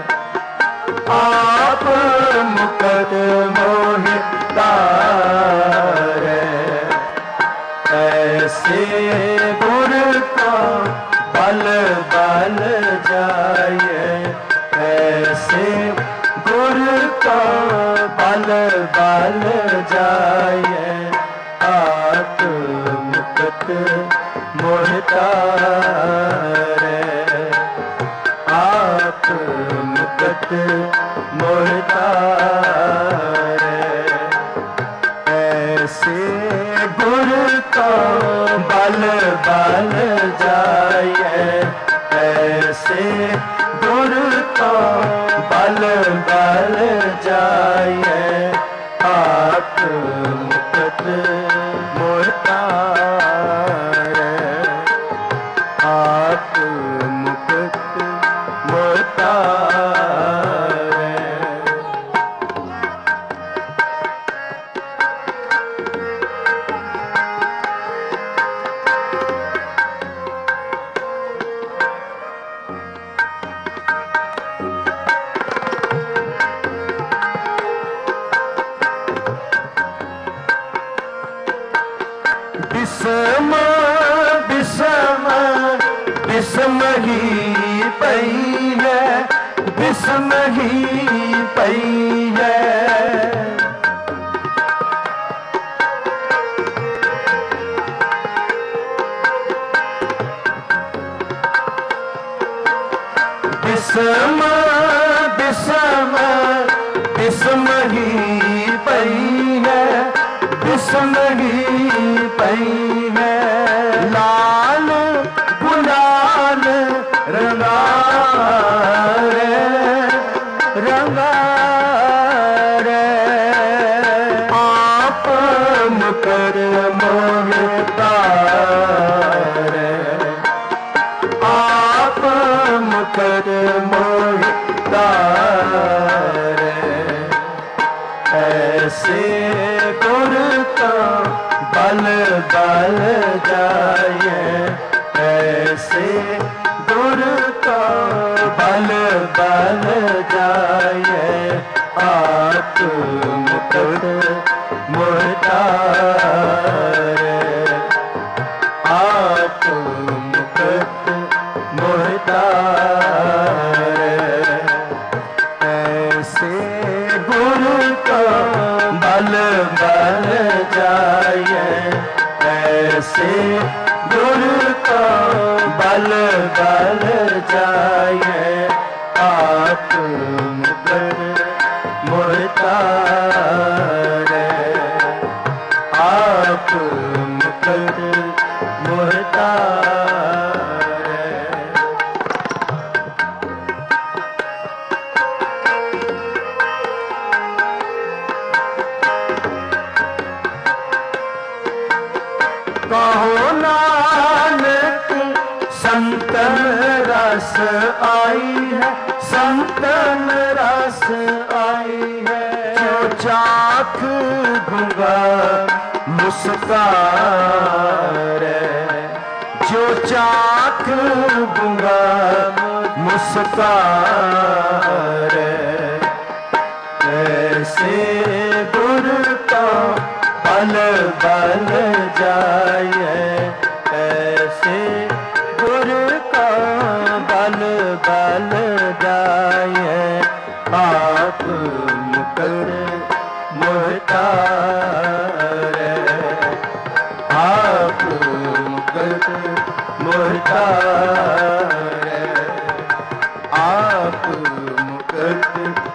आप मुकत मोहे तारे ऐसे गुर को बल बल जाए ऐसे गुर को बल बल जाए आत्ममुक्त मोहतारे आत्ममुक्त मोहतारे ऐसे गुर को बल बल जाए ऐसे गुर को बल बल जाए आत्ममुक्त मोहतारे आत्ममुक्त मोहतारे बिसम बिसम बिसम ही पई है बिसम ही पई है बिसम बिसम बिसम ही पई है बिसम ही पई है लाल गुलाल रंगा रे रंगा रे आप मुकर मोहतारे आप मुकर मोहतारे ऐसे गुर को बल बल जाए ऐसे गुर को बल बल जाए आत्ममुक्त मोहतारे आत्ममुक्त मोहतारे ऐसे गुर को बल बल जाए ऐसे गुर को बल बल जाए आत्ममुक्त मोहतारे आत्ममुक्त मोहतारे कहो नानक संतन रस आई है संतन रस आई है जो चाख गूंगा मुस्कारे जो चाख गूंगा मुस्कारे ऐसे गुर को बल बल जाए ऐसे गुर को बल बल जाए आत्ममुक्त मोहतारे आत्ममुक्त मोहतारे आत्ममुक्त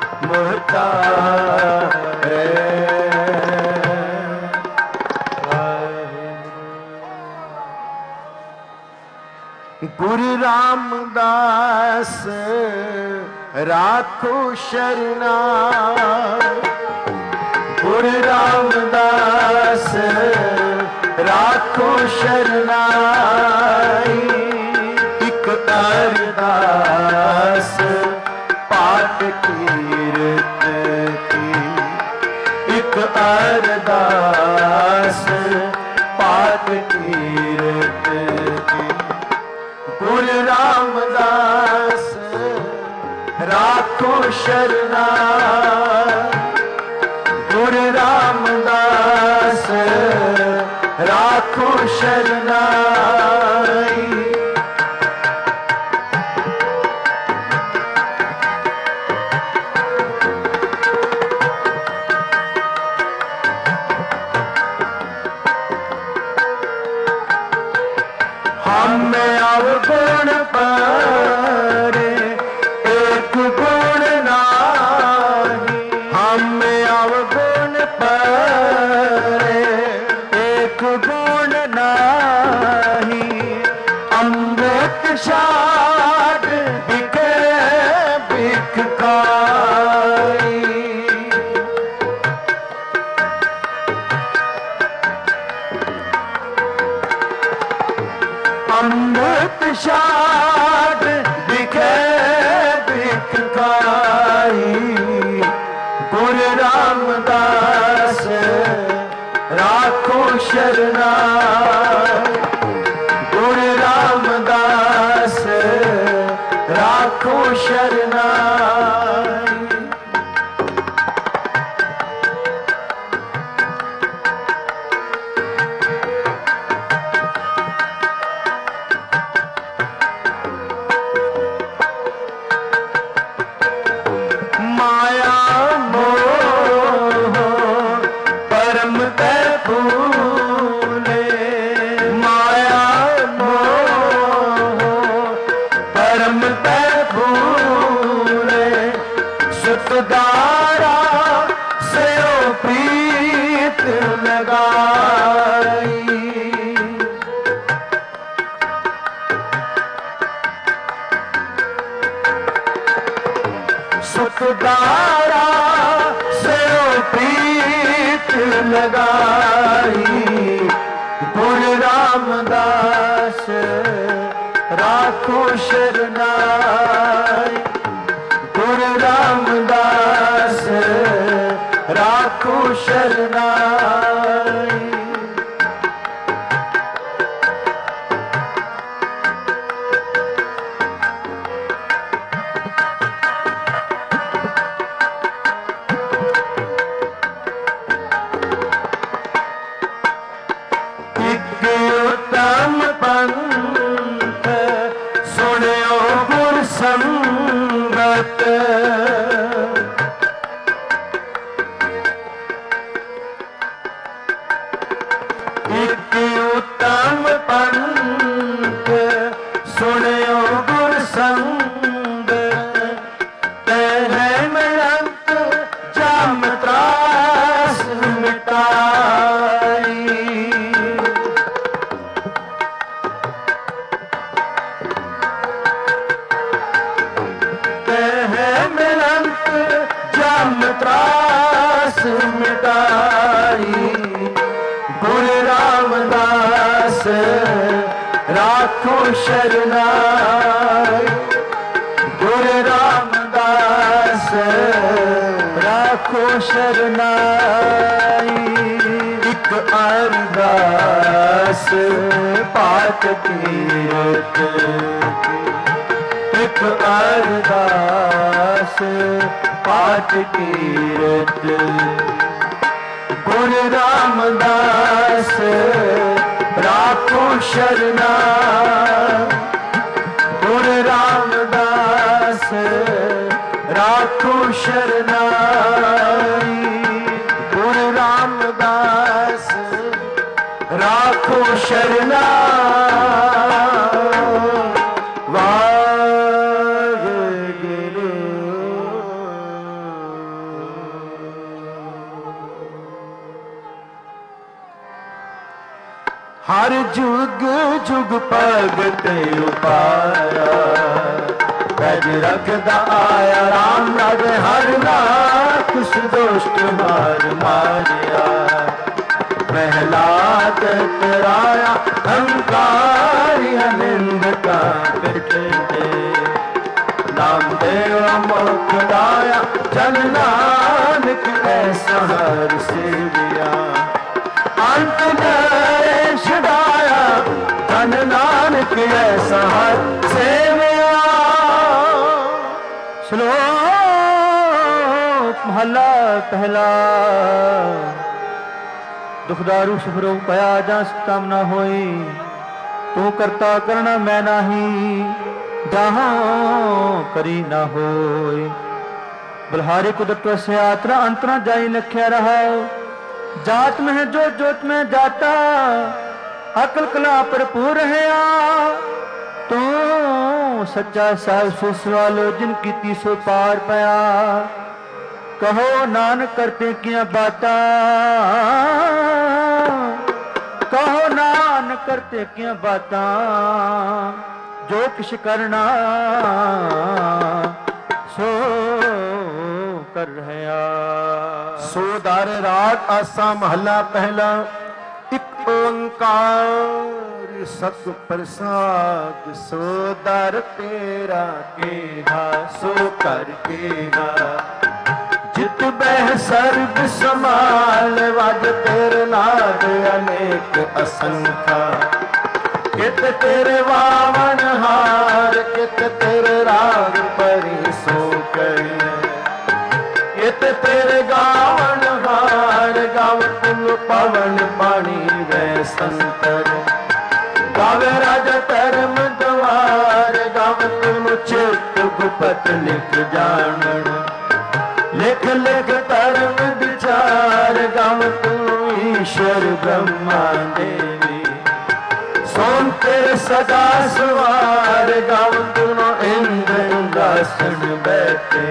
मोहतारे गुरु रामदास राखो शरणा गुरु रामदास राखो शरनाई। एक अरदास पाठ कीरत की, एक अरदास पाठ कीरत की। गुरु रामदास राखो शरनाई। गुरु रामदास राखो शरनाई। हमें अवगुण पारे एक गुण नाही। हमें अवगुण पारे एक गुण नाही। अमृत शाद बिके बिककाई। अमृत शाद बिके बिककाई। गुरु रामदास राखो शरनाई। गुरु रामदास राखो शरनाई। माया मोह परम ते भूले। माया मोह परम ते भूले। सुतदारा से ओ प्रीत लगाई। सुतदारा से ओ प्रीत लगाई। गुरु रामदास राखो शरनाई। गुरु रामदास राखो शरनाई। उत्तम पंथ सुनियो गुर संगत। एक उत्तम पंथ सुनियो गुर संगत। तह मिलंत जम त्रास मिटाई। मिलंत जम त्रास मिटाई। गुरु रामदास राखो शरनाई। गुरु रामदास राखो शरनाई। एक अरदास पाठ कीरत की, एक अरदास पाठ कीरत। गुरु रामदास राखो शरनाई। गुरु रामदास राखो शरनाई। गुरु रामदास राखो शरनाई। हर जुग जुग भगत उपाया। गज रखदा आया राम राजे हर रात कुछ दुष्ट मार मारिया। प्रहलाद तराया अहंकारी अनिंद का बिटे नामदेव मुखदाया जन नानक ऐसा हर सेविया अंत नरेश डाया जन नानक ऐसा हर सेविया। श्लोक महला पहला। दुखदारू सुखरो पया जा काम ना होई तू करता करना मैं नाही जहाँ करी ना होई बलहारे कुदरत से यात्रा अंतरा जाई लख्या रहा जात में है जो जोत में जाता अकल कला भरपूर है तू सच्चा साहिब सो सवालो जिनकी तीसो पार पाया कहो नानक करते किया बाता कहो नानक करते किया बाता जो किश करना सो कर रहा। सो दार राग आसा महला पहला। एक ओंकार सत प्रसाद सो दर तेरा केहा सो कर केहा जित बह सर्ब समाल वज तेरे नाद अनेक असंख्या कित तेरे वावन हार कित तेरे राग परि सो करी कित तेरे गावन हार गाव तुम पवन पानी वे संतर गावे राजा धर्म द्वार गाव तुम चित गुपत लिख जानन लिख लिख धर्म विचार गाव तुम ईश्वर ब्रह्मा देवी सोन तेरे सदा सवार गाव तुम इंद्र इंद्रासन बैठे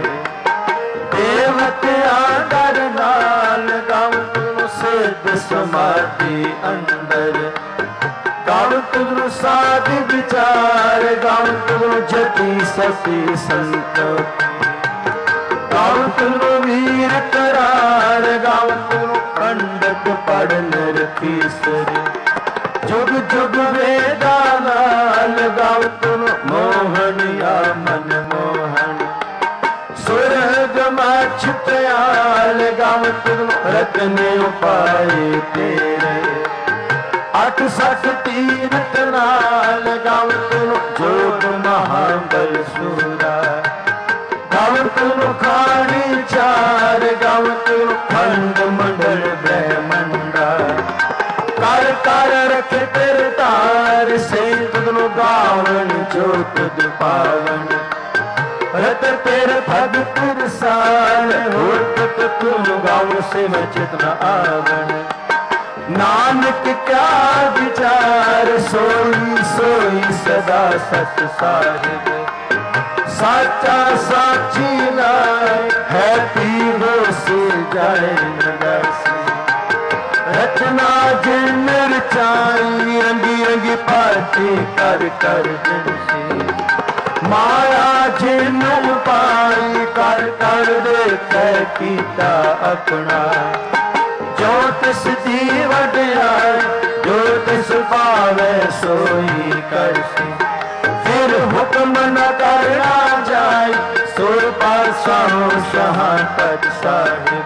देवत्या दर नाल गाव तुम सिद्ध समाधि अंदर गाव तुम साधि विचार गाव तुम जति सती संतोषी गाव तुम वीर करार गाव तुम पंडित पढ़ नरतीसर जुग जुग वेदा नाल गाव तुम मोहन या मन मोहन सुरग माछ प्याल गाव तुम रत्न उपाय तेरे अठ सठ तीरथ नाल गाव तुम जोग महाबल सूरा गाव तुम खानी चार गाव तुम खंड मंडल ब्रह्मंडा कर कर रख तेरे तार से तुम गावन जो तुद पावन रत तेरे भगत रसाल हो तुम गाँव से मैं चितना आवन नानक क्या विचार सोई सोई सदा सत साहिब साचा साची लाए है पीरो से जाए नदासी रचना जिन रचाई रंगी रंगी पार्टी कर कर जिनसी माया जिन पाई कर कर दे तय कीता अपना जो तिस दी वड्याई जो तिस पावे सोई करसी फिर हुक्म न करना जाए सुर पातशाह शाह तज साहिब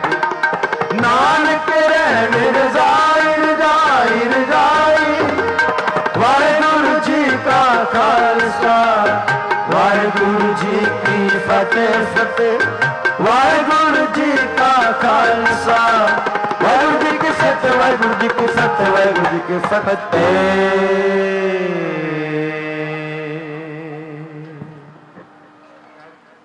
नानक रहन रजाई रजाई रजाई वाहिगुरु जी का खालसा वाहिगुरु जी की फतेह फतेह वाहिगुरु जी का खालसा वाहिगुरु जी की सत्य वाहिगुरु जी की सत्य वाहिगुरु जी की फतेह।